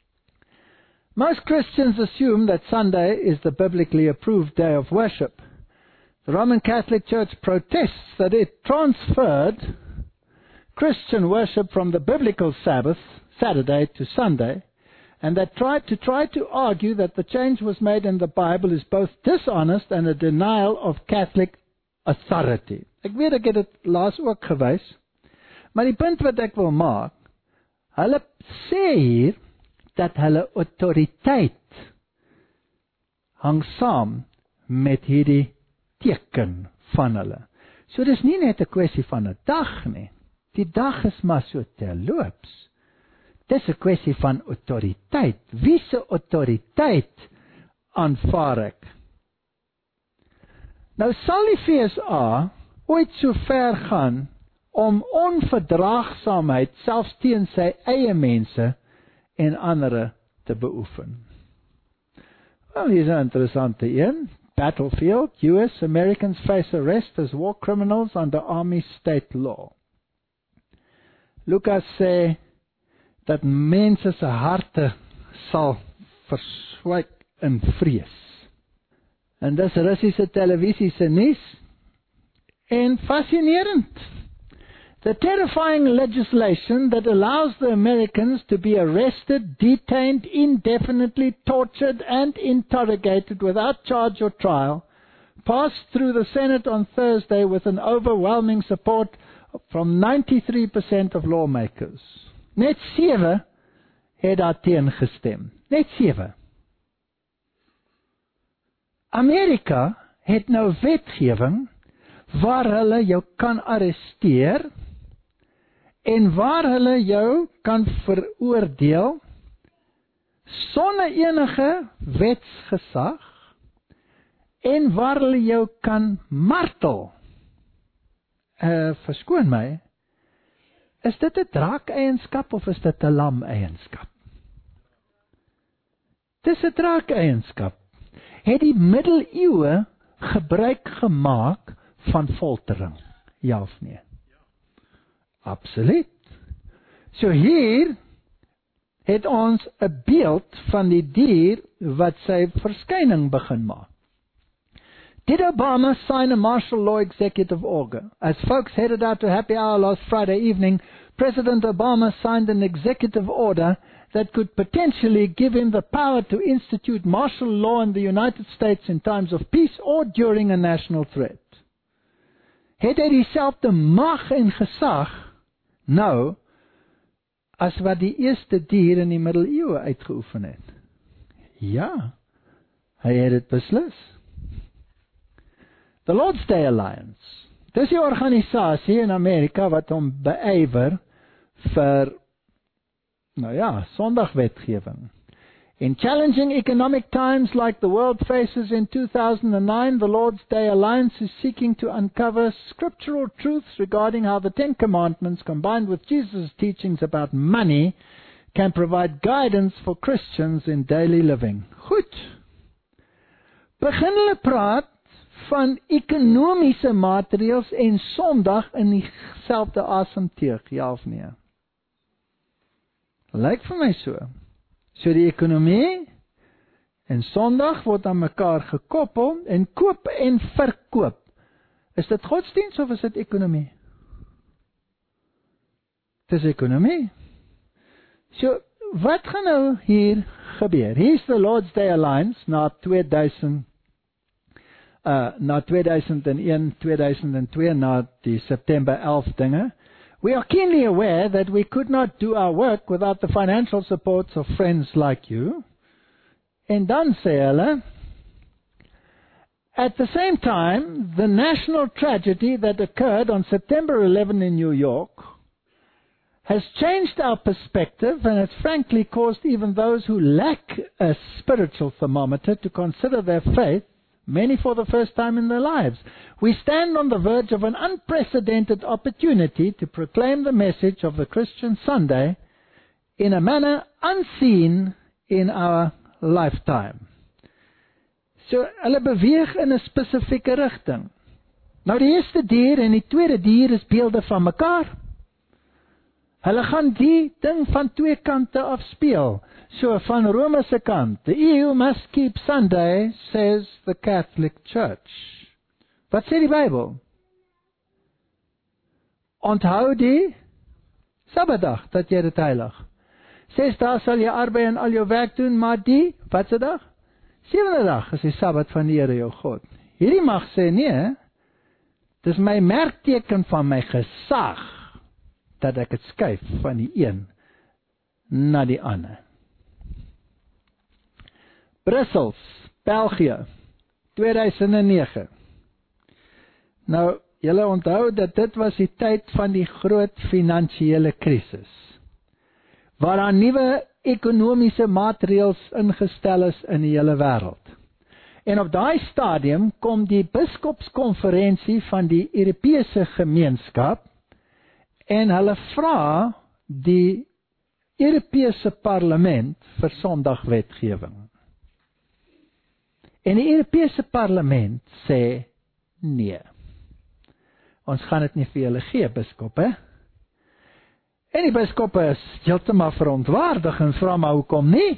Most Christians assume that Sunday is the biblically approved day of worship. The Roman Catholic Church protests that it transferred Christian worship from the biblical Sabbath, Saturday, to Sunday, and that tried to try to argue that the change was made in the Bible is both dishonest and a denial of Catholic authority. Ek weet ek het dit laas ook gewys, maar die punt wat ek wil maak, Hulle sê hier dat hulle autoriteit hang saam met hierdie teken van hulle. So dis nie net 'n kwessie van 'n dag nie. Die dag is maar so terloops. Dis 'n kwessie van autoriteit. Wie se autoriteit aanvaar ek? Nou sal die V S A ooit so ver gaan om onverdraagsaamheid selfs teen sy eie mense en ander te beoefen. Wel, hier is 'n interessante een. Battlefield, U S Americans face arrest as war criminals under Army state law. Lucas sê dat mense se harte sal verswyk in vrees. En dis Russiese televisie se nuus. En fascinerend. The terrifying legislation that allows the Americans to be arrested, detained, indefinitely tortured and interrogated without charge or trial passed through the Senate on Thursday with an overwhelming support from ninety-three percent of lawmakers. Net sewe het daarteen gestem. Net sewe. Amerika het nou wetgewing waar hulle jou kan arresteer en waar hulle jou kan veroordeel sonder enige wetsgesag en waar hulle jou kan martel. Uh, verskoon my, is dit 'n draak-eienskap of is dit 'n lam-eienskap? Dis 'n draak-eienskap. Het die middeleeue gebruik gemaak van foltering? Ja of nee? Absoluut. So hier het ons 'n beeld van die dier wat sy verskyning begin maak. Did Obama sign a martial law executive order? As folks headed out to happy hour last Friday evening, President Obama signed an executive order that could potentially give him the power to institute martial law in the United States in times of peace or during a national threat. Het hy dieselfde mag en gesag nou as wat die eerste dier in die middeleeue uitgeoefen het? Ja, hy het dit beslis. The Lord's Day Alliance. Dis die organisasie in Amerika wat hom beywer vir, nou ja, sondagwetgewing. In challenging economic times like the world faces in two thousand nine, the Lord's Day Alliance is seeking to uncover scriptural truths regarding how the Ten Commandments, combined with Jesus' teachings about money, can provide guidance for Christians in daily living. Goed. Begin hulle praat van ekonomiese maatreëls en Sondag in dieselfde asemteug, ja of nee? Lyk vir my so. So die ekonomie en Sondag word aan mekaar gekoppel en koop en verkoop. Is dit godsdienst of is dit ekonomie? Dit is ekonomie. So, wat gaan nou hier gebeur? Hier is the Lord's Day Alliance na twee duisend Uh, na twee duisend een, twee duisend twee, na die September elf dinge. We are keenly aware that we could not do our work without the financial supports of friends like you. En dan sê hulle, at the same time, the national tragedy that occurred on September eleventh in New York has changed our perspective and has frankly caused even those who lack a spiritual thermometer to consider their faith, many for the first time in their lives. We stand on the verge of an unprecedented opportunity to proclaim the message of the Christian Sunday in a manner unseen in our lifetime. So, hulle beweeg in 'n spesifieke rigting. Nou die eerste dier en die tweede dier is beelde van mekaar. Hulle gaan die ding van twee kante afspeel. So, van Rome se kant, the E U must keep Sunday, says the Catholic Church. Wat sê die Bybel? Onthou die Sabbatdag, dat jy dit heilig. Ses dae sal jy arbei en al jou werk doen, maar die, wat se dag? Sewende dag is die Sabbat van die Here jou God. Hierdie mag sê, nee, dis my merkteken van my gesag, dat ek het skuif van die een na die ander. Brussels, België, tweeduisend nege. Nou, julle onthou dat dit was die tyd van die groot finansiële krisis, waar daar nuwe ekonomiese maatreëls ingestel is in die hele wêreld. En op daai stadium kom die biskopskonferensie van die Europese gemeenskap en hulle vra die Europese parlement vir sondagwetgewing. En die Europese parlement sê nee. Ons gaan dit nie vir julle gee, biskoppe. En die biskoppe is heeltemal verontwaardig en vra maar hoekom nie?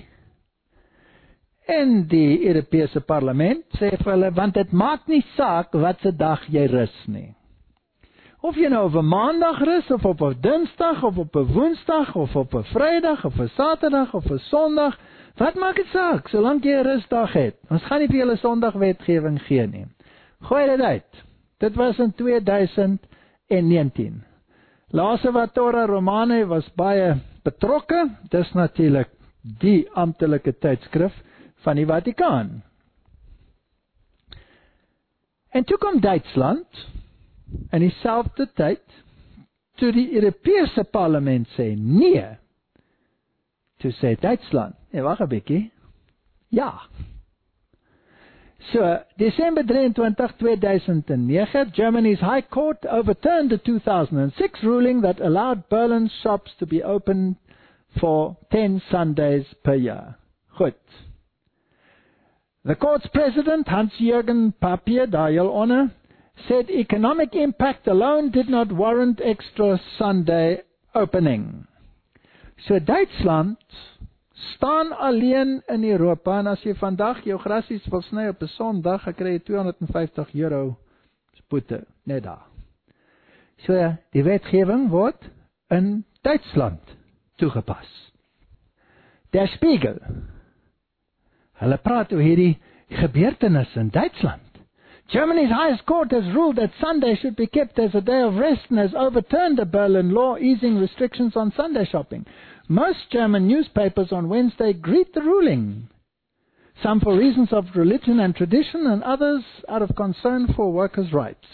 En die Europese parlement sê vir hulle, want dit maak nie saak wat se dag jy rus nie. Of jy nou op 'n maandag rus, of op 'n dinsdag, of op 'n woensdag, of op 'n vrydag, of 'n saterdag, of 'n sondag, wat maak dit saak, solank jy 'n rusdag het? Ons gaan nie vir julle sondagwetgewing gee nie. Gooi dit uit. Dit was in tweeduisend negentien. La Osservatore Romane was baie betrokke, dis natuurlik die amptelike tydskrif van die Vatikaan. En toe kom Duitsland, in dieselfde tyd, toe die Europese parlement sê nee, toe sê Duitsland, nee, wag 'n bietjie, ja. So, December drieëntwintig tweeduisend nege, Germany's High Court overturned the two thousand six ruling that allowed Berlin shops to be open for ten Sundays per year. Goed. The court's president, Hans-Jürgen Papier, daar heel onder, said economic impact alone did not warrant extra Sunday opening. So Duitsland staan alleen in Europa, en as jy vandag jou grasies wil sny op 'n Sondag, kry jy tweehonderdvyftig euro boete, net daar. So die wetgewing word in Duitsland toegepas. Der Spiegel, hulle praat oor hierdie gebeurtenis in Duitsland. Germany's highest court has ruled that Sunday should be kept as a day of rest and has overturned the Berlin law easing restrictions on Sunday shopping. Most German newspapers on Wednesday greet the ruling, some for reasons of religion and tradition and others out of concern for workers' rights.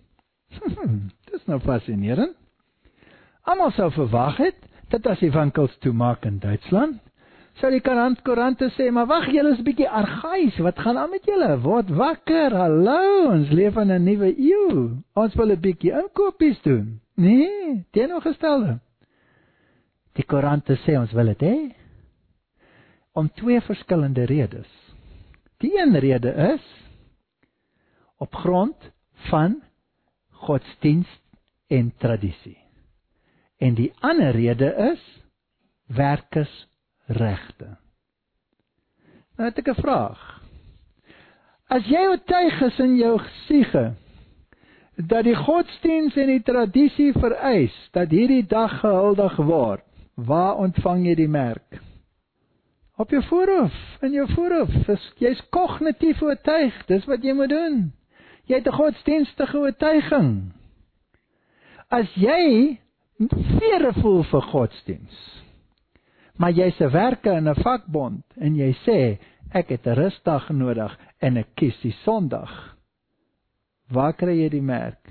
Dis nou fascinerend. Almal sou verwag het dat as die winkels toemaak in Duitsland, sou die koerante sê, maar wag, julle is 'n bietjie argaïs, wat gaan aan met julle? Word wakker, hallo, ons leef in 'n nuwe eeu. Ons wil 'n bietjie inkopies doen. Nee, teenoorgestelde. Die koerante sê ons wil dit hê, om twee verskillende redes. Die een rede is, op grond van godsdienst en tradisie. En die ander rede is, werkersregte. Nou het ek 'n vraag. As jy oortuig is in jou siege, dat die godsdienst en die tradisie vereis, dat hierdie dag gehuldig word, waar ontvang jy die merk? Op jou voorhoof, in jou voorhoof. Jy's kognitief oortuig, dis wat jy moet doen. Jy het 'n godsdienstige oortuiging. As jy vere voel vir godsdienst, maar jy's 'n werker in 'n vakbond, en jy sê, ek het 'n rusdag nodig, en ek kies die Sondag, waar kry jy die merk?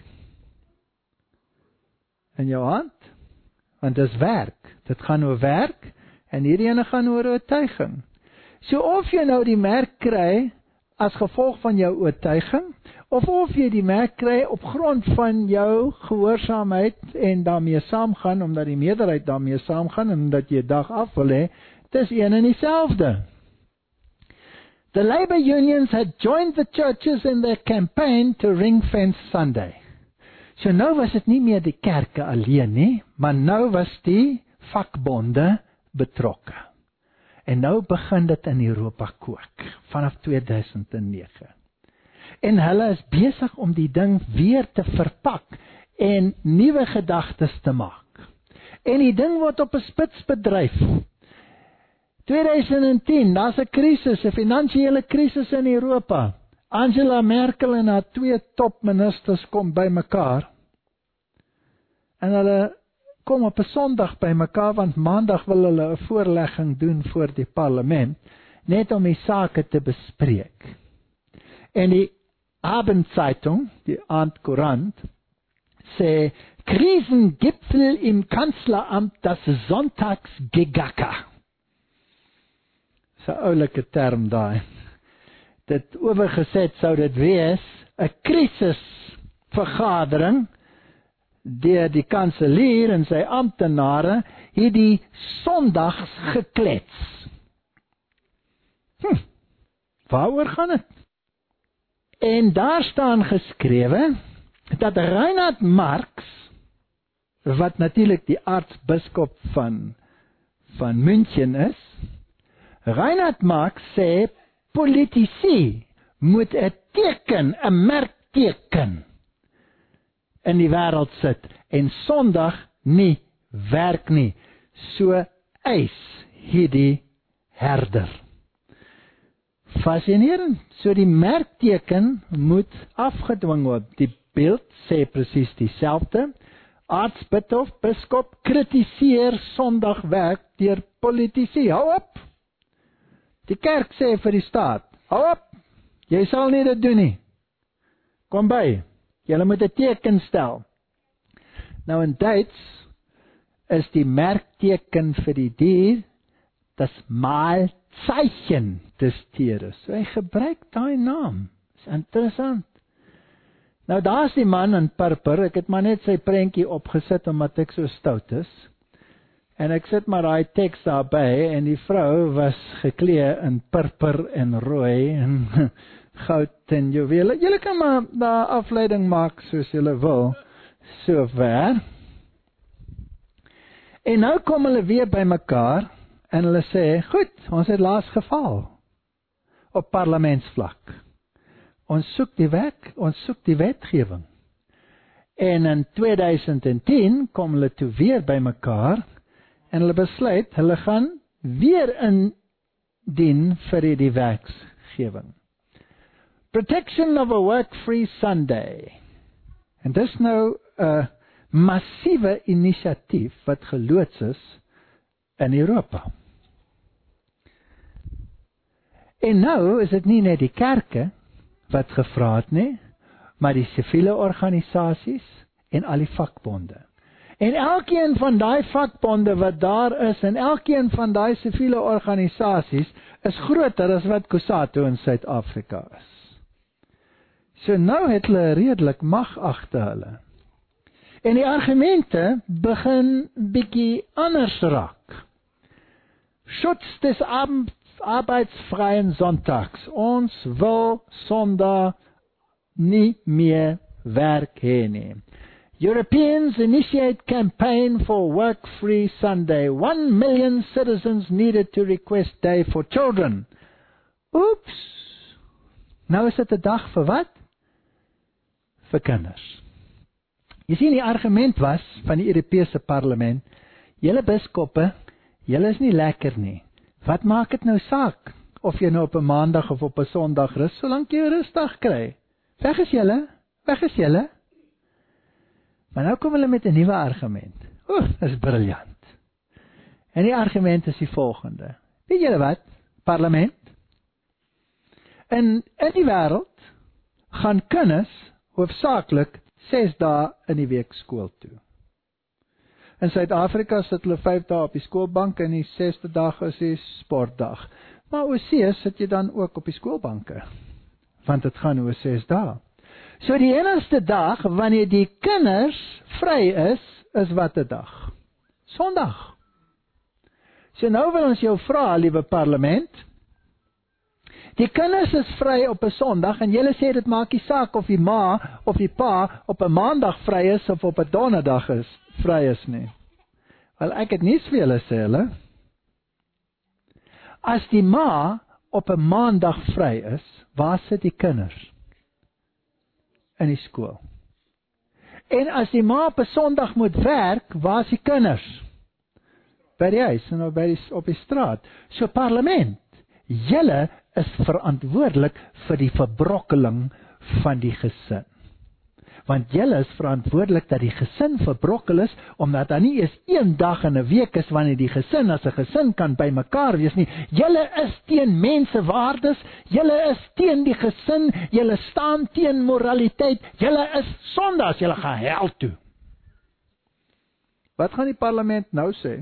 In jou hand? Want dis werk. Dit gaan oor werk, en hierdie ene gaan oor oortuiging. So of jy nou die merk kry, as gevolg van jou oortuiging, of of jy die merk kry op grond van jou gehoorsaamheid, en daarmee saamgaan, omdat die meerderheid daarmee saamgaan, en omdat jy dag af wil hê, dis een en dieselfde. The labor unions had joined the churches in their campaign to ring-fence Sunday. So nou was dit nie meer die kerke alleen nie, maar nou was die vakbonde betrokke. En nou begin dit in Europa kook, vanaf tweeduisend nege. En hulle is besig om die ding weer te verpak, en nuwe gedagtes te maak. En die ding word op 'n spits bedryf. tweeduisend tien, daar's 'n krisis, 'n finansiële krisis in Europa. Angela Merkel en haar twee topministers kom by mekaar, en hulle kom op 'n Sondag by mekaar, want Maandag wil hulle 'n voorlegging doen voor die parlement, net om die sake te bespreek. En die Abendzeitung, die Aandkoerant, sê, Krisengipfel im Kanzleramt, das Sonntagsgegacker. Dis 'n oulike term daai. Dit oorgeset sou dit wees, 'n krisisvergadering, deur die kanselier en sy amptenare, hierdie Sondags geklets. Hm, waaroor gaan dit? En daar staan geskrewe, dat Reinhard Marx, wat natuurlik die aartsbiskop van, van München is, Reinhard Marx sê, politici moet 'n teken, 'n merkteken in die wêreld sit, en Sondag nie werk nie. So eis hierdie herder. Fascinerend. So die merkteken moet afgedwing word. Die beeld sê presies dieselfde. Aartsbisschop, biskop kritiseer Sondagwerk deur politici. Hou op! Die kerk sê vir die staat, hou op! Jy sal nie dit doen nie. Kom by. Julle moet 'n teken stel. Nou in Duits is die merkteken vir die dier das Mahlzeichen des Tieres. So hy gebruik daai naam. Dis interessant. Nou daar's die man in purper. Ek het maar net sy prentjie opgesit omdat ek so stout is. En ek sit maar daai teks daarby en die vrou was geklee in purper en rooi en goud en juwele. Julle kan maar daar afleiding maak soos julle wil. So ver. En nou kom hulle weer by mekaar en hulle sê, goed, ons het laas geval op parlementsvlak. Ons soek die wet, ons soek die wetgewing. En in tweeduisend tien kom hulle toe weer by mekaar en hulle besluit, hulle gaan weer indien vir die wetgewing. Protection of a Work-Free Sunday. En dis nou 'n massiewe inisiatief wat geloods is in Europa. En nou is dit nie net die kerke wat gevra het nie, maar die siviele organisasies en al die vakbonde. En elkeen van daai vakbonde wat daar is, en elkeen van daai siviele organisasies, is groter as wat COSATU in Suid-Afrika is. So nou het hulle redelik mag agter hulle. En die argumente begin bietjie anders raak. Schutz des Abend arbeitsfreien Sonntags. Ons wil Sondag nie meer werk hê nie. Europeans initiate campaign for work-free Sunday. One million citizens needed to request day for children. Oeps. Nou is dit 'n dag vir wat? Vir kinders. Jy sien, die argument was van die Europese parlement, julle biskoppe, julle is nie lekker nie. Wat maak dit nou saak, of jy nou op 'n Maandag of op 'n Sondag rus, solank jy 'n rustdag kry? Weg is julle, weg is julle. Maar nou kom hulle met 'n nuwe argument. Oeh, dis briljant. En die argument is die volgende. Weet julle wat? Parlement. In, in die wêreld gaan kinders hoofsaaklik ses dae in die week skool toe. In Suid-Afrika sit hulle vyf dae op die skoolbank en die sesde dag is die sportdag. Maar oorsee sit jy dan ook op die skoolbanke, want dit gaan oor ses dae. So die enigste dag wanneer die kinders vry is, is wat 'n dag? Sondag. So nou wil ons jou vra, liewe parlement, die kinders is vry op 'n Sondag en julle sê dit maak nie saak of die ma of die pa op 'n Maandag vry is of op 'n Donderdag is vry is nie. Wel, ek het nuus vir julle, sê hulle. As die ma op 'n Maandag vry is, waar sit die kinders? In die skool. En as die ma op 'n Sondag moet werk, waar is die kinders? By die huis en by die, op die straat. So parlement, julle is verantwoordelik vir die verbrokkeling van die gesin. want julle is verantwoordelik dat die gesin verbrokkel is, omdat daar nie eens een dag in 'n week is wanneer die gesin as 'n gesin kan by mekaar wees nie. Julle is teen mensewaardes, julle is teen die gesin, julle staan teen moraliteit, julle is sondaars, julle gaan hel toe. Wat gaan die parlement nou sê?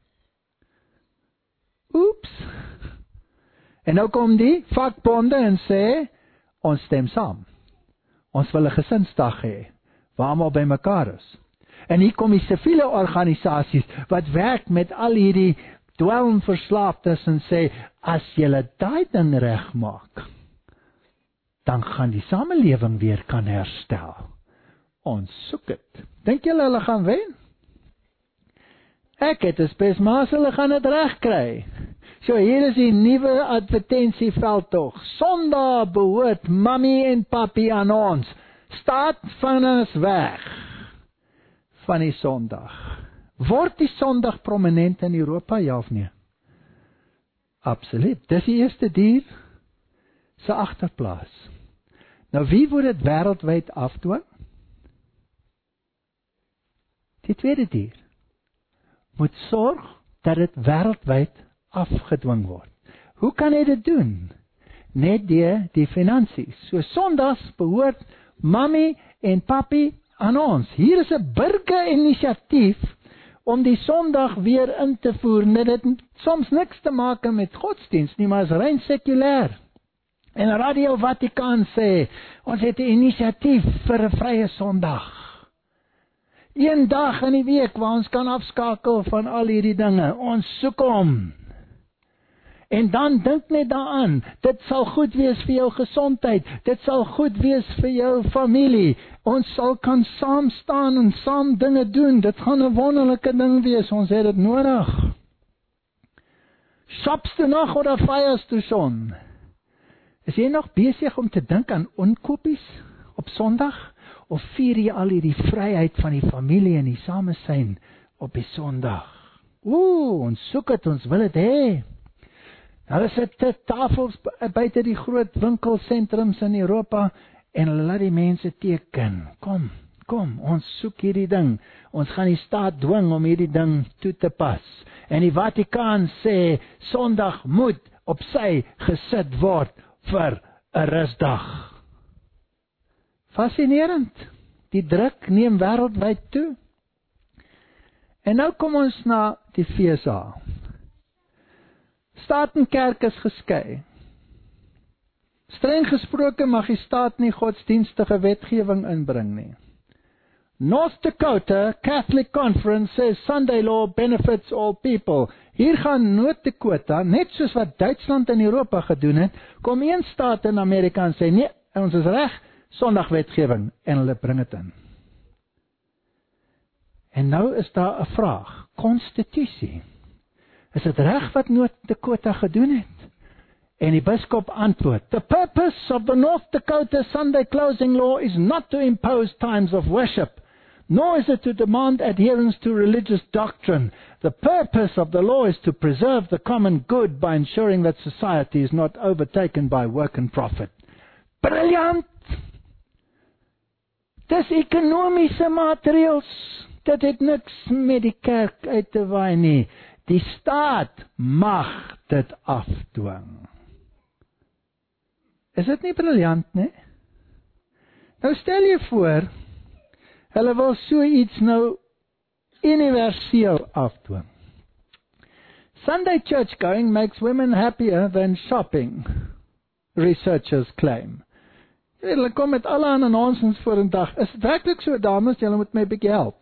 Oeps. En nou kom die vakbonde en sê, ons stem saam. Ons wil 'n gesinsdag hê, waar almal by mekaar is. En hier kom die siviele organisasies, wat werk met al hierdie dwelmverslaafdes en sê, as julle daai ding regmaak, dan gaan die samelewing weer kan herstel. Ons soek dit. Dink julle hulle gaan wen? Ek het 'n spesmaas, hulle gaan dit regkry. So hier is die nuwe advertensieveldtog. Sondag behoort mami en papi aan ons. Staat van ons weg van die Sondag. Word die Sondag prominent in Europa, ja of nee? Absoluut. Dis die eerste dier se agterplaas. Nou wie word dit wêreldwyd afdwing? Die tweede dier moet sorg dat dit wêreldwyd afgedwing word. Hoe kan hy dit doen? Net deur die finansies. So Sondags behoort mami en papi aan ons. Hier is 'n burgerinisiatief om die Sondag weer in te voer. Dit het soms niks te maak met godsdienst nie, maar is rein sekulêr. En Radio Vatikaan sê, ons het 'n inisiatief vir 'n vrye Sondag. Een dag in die week waar ons kan afskakel van al hierdie dinge. Ons soek hom. En dan dink net daaraan, dit sal goed wees vir jou gesondheid, dit sal goed wees vir jou familie, ons sal kan saam staan en saam dinge doen, dit gaan 'n wonderlike ding wees, ons het dit nodig. Shops toe nog of fires toe son? Is jy nog besig om te dink aan onkopies op Sondag? Of vier jy al hierdie vryheid van die familie en die samesyn op die Sondag? Ooh, ons soek het, ons wil het hê. Hulle sit tafels buite die groot winkelsentrums in Europa en hulle laat die mense teken. Kom, kom, ons soek hierdie ding. Ons gaan die staat dwing om hierdie ding toe te pas. En die Vatikaan sê, Sondag moet op sy gesit word vir 'n rusdag. Fascinerend. Die druk neem wêreldwyd toe. En nou kom ons na die V S A. Staat en kerk is geskei. Streng gesproke mag die staat nie godsdienstige wetgewing inbring nie. North Dakota Catholic Conference says Sunday law benefits all people. Hier gaan North Dakota, net soos wat Duitsland en Europa gedoen het, kom een staat in Amerika en sê, nee, ons is reg, Sondagwetgewing, en hulle bring dit in. En nou is daar 'n vraag, konstitusie. Is dit reg wat North Dakota gedoen het? En die biskop antwoord, the purpose of the North Dakota Sunday closing law is not to impose times of worship, nor is it to demand adherence to religious doctrine. The purpose of the law is to preserve the common good by ensuring that society is not overtaken by work and profit. Briljant! Dis ekonomiese maatreëls. Dit het niks met die kerk uit te waai nie. Die staat mag dit afdwing. Is dit nie briljant nie? Nou stel jy voor, hulle wil so iets nou universeel afdwing. Sunday church going makes women happier than shopping, researchers claim. Jy weet, hulle kom met alle aan nonsens voor 'n dag. Is dit werklik so, dames, julle moet my 'n bietjie help?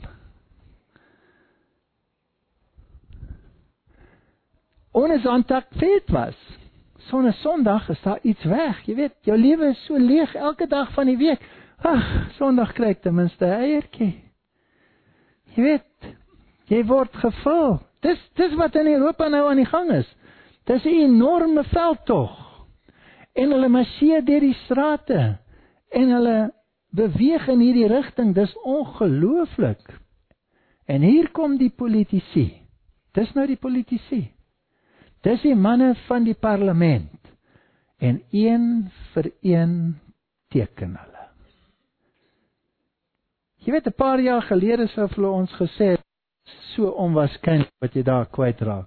Ohne Sonntag fehlt was. So 'n Sondag is daar iets weg. Jy weet, jou lewe is so leeg elke dag van die week. Ag, Sondag kry ek ten minste 'n eiertjie. Jy weet, jy word gevul. Dis dis wat in Europa nou aan die gang is. Dis 'n enorme veldtog. En hulle marseer deur die strate en hulle beweeg in hierdie rigting. Dis ongelooflik. En hier kom die politici. Dis nou die politici. Dis die manne van die parlement. En een vir een teken hulle. Jy weet, 'n paar jaar gelede sou hulle ons gesê, so onwaarskynlik wat jy daar kwytraak.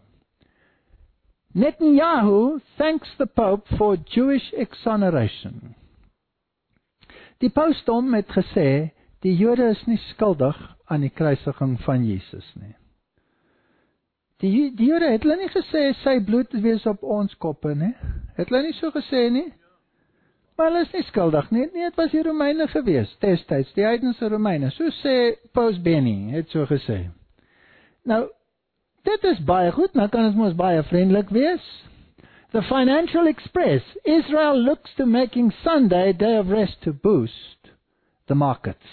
Netanyahu thanks the Pope for Jewish exoneration. Die pausdom het gesê, die Jode is nie skuldig aan die kruisiging van Jesus nie. Die, die Jode het hulle nie gesê, sy bloed wees op ons koppe nie. Het hulle nie so gesê nie? Maar hulle is nie skuldig nie. Nee, het was die Romeine gewees, destyds, die heidense Romeine. So sê Paus Benny, het so gesê. Nou, dit is baie goed, nou kan ons mos baie vriendelik wees. The Financial Express, Israel looks to making Sunday a day of rest to boost the markets.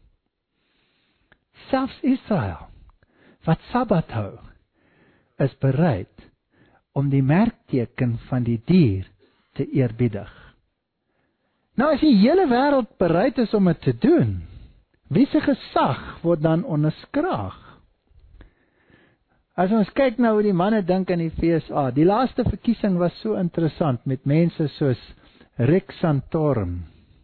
Selfs Israel, wat Sabbat hou, is bereid om die merkteken van die dier te eerbiedig. Nou as die hele wêreld bereid is om dit te doen, wie se gesag word dan onderskraag? As ons kyk nou hoe die manne dink in die V S A, die laaste verkiesing was so interessant met mense soos Rick Santorum.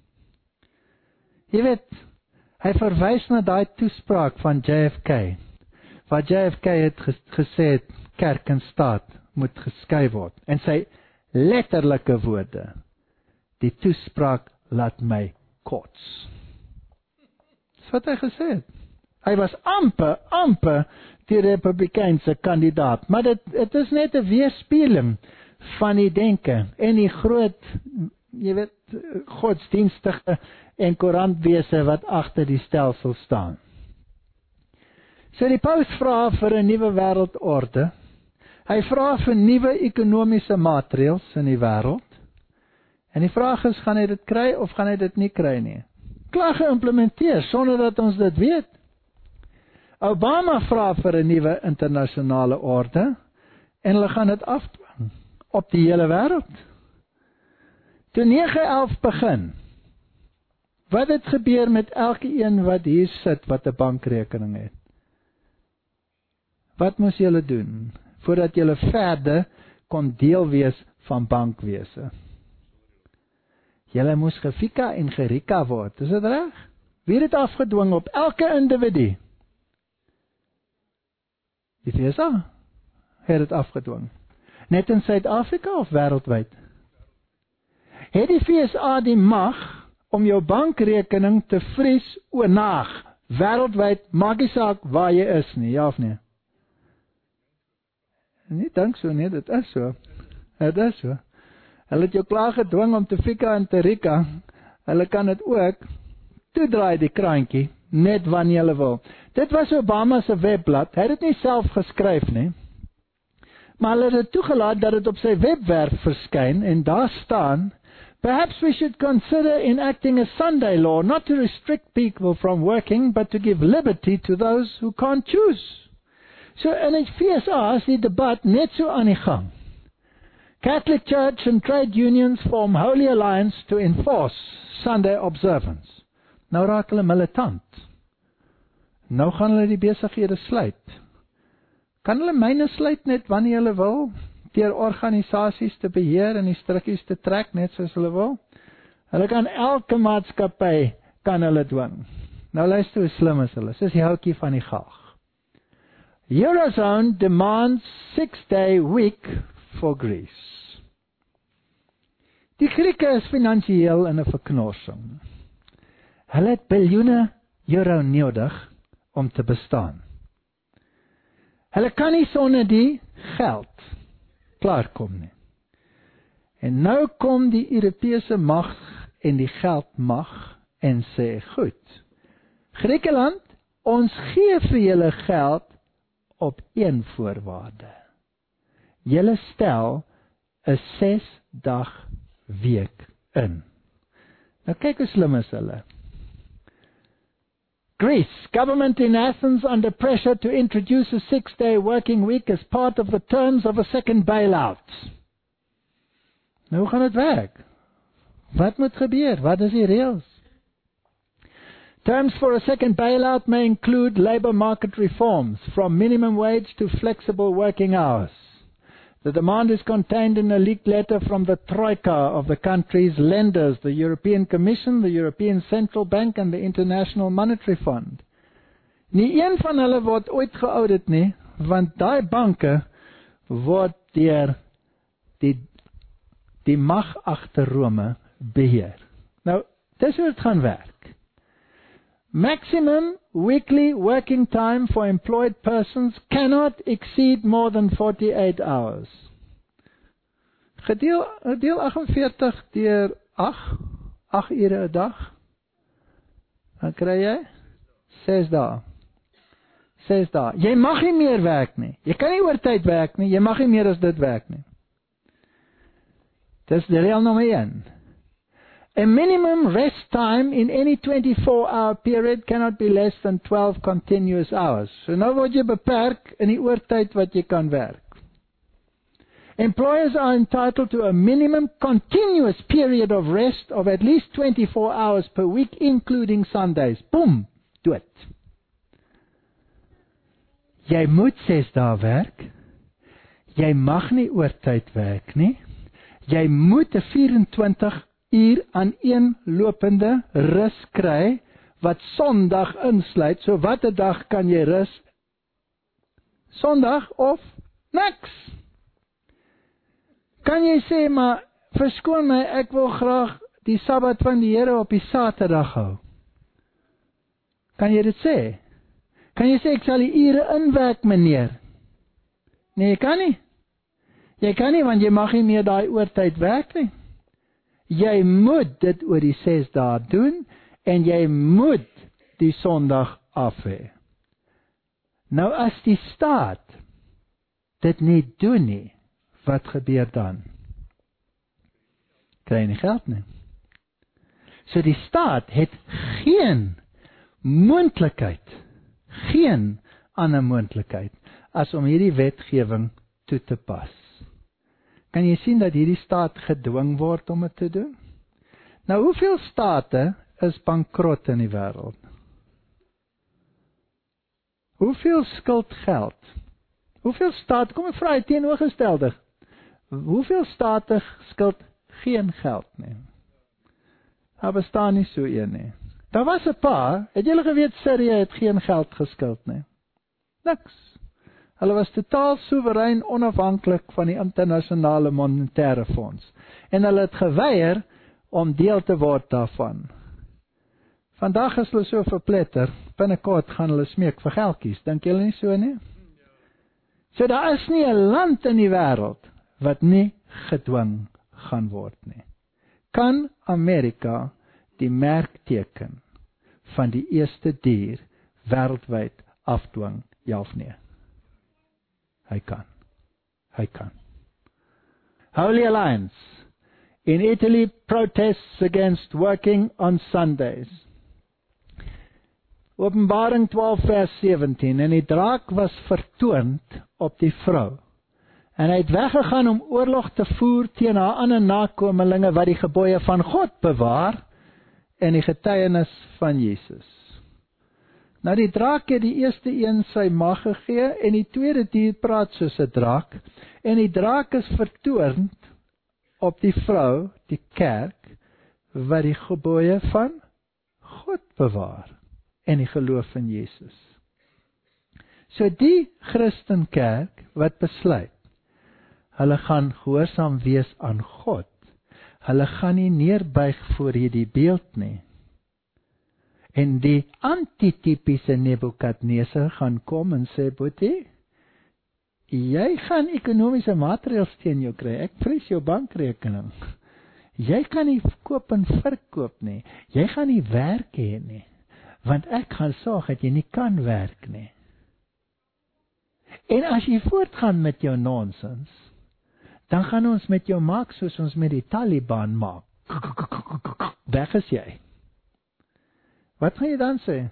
Jy weet, hy verwys na daai toespraak van J F K, waar J F K het gesê het, kerk en staat moet geskei word. En sy letterlike woorde, die toespraak laat my kots. Dis wat hy gesê het. Hy was amper, amper die Republikeinse kandidaat, maar dit, dit is net 'n weerspieëling van die denke en die groot, jy weet, godsdienstige en koerantwese wat agter die stelsel staan. So die paus vra vir 'n nuwe wêreldorde. Hy vra vir nuwe ekonomiese maatreëls in die wêreld. En die vraag is, gaan hy dit kry of gaan hy dit nie kry nie? Klaar geïmplementeer sonder dat ons dit weet. Obama vra vir 'n nuwe internasionale orde en hulle gaan dit afdwing op die hele wêreld. Toe nege elf begin, wat het gebeur met elke een wat hier sit wat 'n bankrekening het? Wat moes julle doen voordat julle verder kon deel wees van bankwese? Julle moes gefika en gerika word, is dit reg? Wie het dit afgedwing op elke individu? Die V S A het dit afgedwing. Net in Suid-Afrika of wêreldwyd? Het die V S A die mag om jou bankrekening te vries oornag, wêreldwyd, maak nie saak waar jy is nie, ja of nee? Nie dink so nie, dit is so. Dit is so. Hulle het jou klaar gedwing om te fika en te rika. Hulle kan dit ook toedraai die kraantjie, net wanneer hulle wil. Dit was Obama se webblad, hy het dit nie self geskryf nie, maar hulle het dit toegelaat dat dit op sy webwerf verskyn, en daar staan, perhaps we should consider enacting a Sunday law, not to restrict people from working, but to give liberty to those who can't choose. So in die V S A is die debat net so aan die gang. Catholic Church and trade unions form holy alliance to enforce Sunday observance. Nou raak hulle militant. Nou gaan hulle die besighede sluit. Kan hulle myne sluit net wanneer hulle wil, deur organisasies te beheer en die strikkies te trek net soos hulle wil? Hulle kan elke maatskappy kan hulle dwing. Nou luister hoe slim is hulle, soos die houtjie van die gaag. Eurozone demands six-day week for Greece. Die Grieke is finansiëel in 'n verknorsing. Hulle het biljoene euro nodig om te bestaan. Hulle kan nie sonder die geld klaarkom nie. En nou kom die Europese mag en die geldmag en sê, goed, Griekeland, ons gee vir julle geld op een voorwaarde. Julle stel 'n ses dag week in. Nou kyk hoe slim is hulle. Greece, government in Athens under pressure to introduce a six-day working week as part of the terms of a second bailout. Nou hoe gaan dit werk? Wat moet gebeur? Wat is die reëls? Terms for a second bailout may include labor market reforms, from minimum wage to flexible working hours. The demand is contained in a leaked letter from the Troika of the country's lenders, the European Commission, the European Central Bank and the International Monetary Fund. Nie een van hulle word ooit geaudit nie, want daai banke word deur die, die mag agter Rome beheer. Nou, dis hoe het gaan werk. Maximum weekly working time for employed persons cannot exceed more than forty-eight hours. Gedeel, deel achtenveertig deur agt, agt ure 'n dag. Dan kry jy ses dae. ses dae. Jy mag nie meer werk nie. Jy kan nie oortyd werk nie. Jy mag nie meer as dit werk nie. Dis die reël nommer een. A minimum rest time in any twenty-four hour period cannot be less than twelve continuous hours. So nou word jy beperk in die oortyd wat jy kan werk. Employers are entitled to a minimum continuous period of rest of at least twenty-four hours per week, including Sundays. Boom! Dood. Jy moet ses dae werk. Jy mag nie oortyd werk nie. Jy moet 'n vyf-en-twintig uur aan een lopende rus kry, wat Sondag insluit, so wat 'n dag kan jy rus? Sondag of niks. Kan jy sê, maar verskoon my, ek wil graag die Sabbat van die Here op die Saterdag hou? Kan jy dit sê? Kan jy sê, ek sal die ure inwerk, meneer? Nee, jy kan nie. Jy kan nie, want jy mag nie meer daai oortyd werk nie. Jy moet dit oor die ses dae doen, en jy moet die Sondag af hê. Nou as die staat dit nie doen nie, wat gebeur dan? Kry jy nie geld nie. So die staat het geen moontlikheid, geen ander moontlikheid, as om hierdie wetgewing toe te pas. Kan jy sien dat hierdie staat gedwing word om dit te doen? Nou, hoeveel state is bankrot in die wêreld? Hoeveel skuld geld? Hoeveel state, kom ek vra jy teenoorgestelde, hoeveel state skuld geen geld nie? Daar bestaan nie so een nie. Daar was 'n paar, het julle geweet Sirië het geen geld geskuld nie? Niks. Hulle was totaal soewerein onafhanklik van die internasionale monetaire fonds. En hulle het geweier om deel te word daarvan. Vandag is hulle so verpletter, binnekort gaan hulle smeek vir geldjies. Dink julle nie so nie? So daar is nie 'n land in die wêreld wat nie gedwing gaan word nie. Kan Amerika die merkteken van die eerste dier wêreldwyd afdwing, ja of nee? Hy kan. Hy kan. Holy Alliance. In Italy, protests against working on Sundays. Openbaring twaalf vers sewentien. En die draak was vertoond op die vrou. En hy het weggegaan om oorlog te voer teen haar ander nakomelinge wat die gebooie van God bewaar en die getuienis van Jesus. Nou die draak het die eerste een sy mag gegee en die tweede dier praat soos 'n draak en die draak is vertoond op die vrou, die kerk, wat die gebooie van God bewaar en die geloof in Jesus. So die Christenkerk wat besluit, hulle gaan gehoorsaam wees aan God, hulle gaan nie neerbuig voor hierdie beeld nie. En die antitipiese Nebukadneser gaan kom en sê, Boetie, jy gaan ekonomiese maatreëls teen jou kry, ek vrees jou bankrekening. Jy kan nie koop en verkoop nie, jy gaan nie werk hê nie, want ek gaan sorg dat jy nie kan werk nie. En as jy voortgaan met jou nonsens, dan gaan ons met jou maak soos ons met die Taliban maak. Weg is jy. Wat gaan jy dan sê?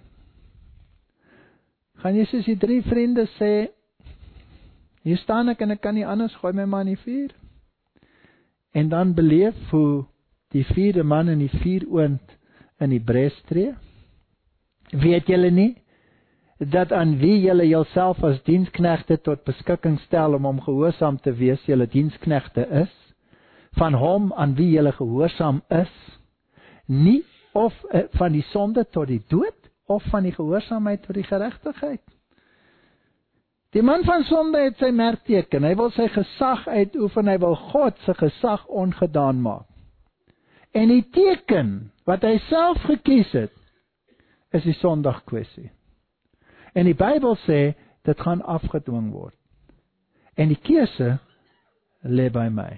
Gaan jy soos die drie vriende sê, hier staan ek en ek kan nie anders, gooi my maar in die vuur? En dan beleef hoe die vierde man in die vuuroond in die bres tree? Weet julle nie, dat aan wie julle julself as diensknegte tot beskikking stel om hom gehoorsaam te wees, julle diensknegte is, van hom aan wie julle gehoorsaam is, nie of uh, van die sonde tot die dood, of van die gehoorsaamheid tot die geregtigheid. Die man van sonde het sy merkteken, hy wil sy gesag uitoefen, hy wil God sy gesag ongedaan maak. En die teken wat hy self gekies het, is die sondag kwessie. En die Bybel sê, dit gaan afgedwing word. En die keuse lê by my.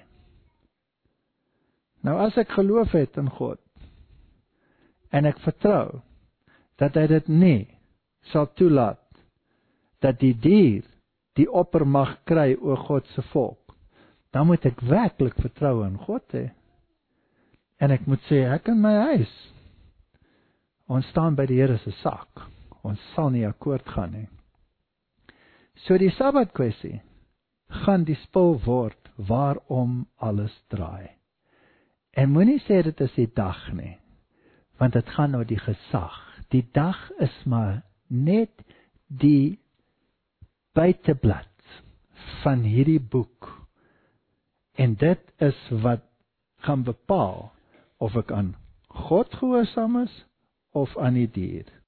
Nou as ek geloof het in God, en ek vertrou, dat hy dit nie sal toelaat, dat die dier die oppermag kry oor God se volk, dan moet ek werklik vertrou in God hê. En ek moet sê, ek in my huis, ons staan by die Here se sak, ons sal nie akkoord gaan nie. So die Sabbat kwessie, gaan die spil word, waarom alles draai. En moenie sê dit is die dag nie, want dit gaan oor die gesag. Die dag is maar net die buiteblad van hierdie boek. En dit is wat gaan bepaal of ek aan God gehoorsaam is of aan die dier.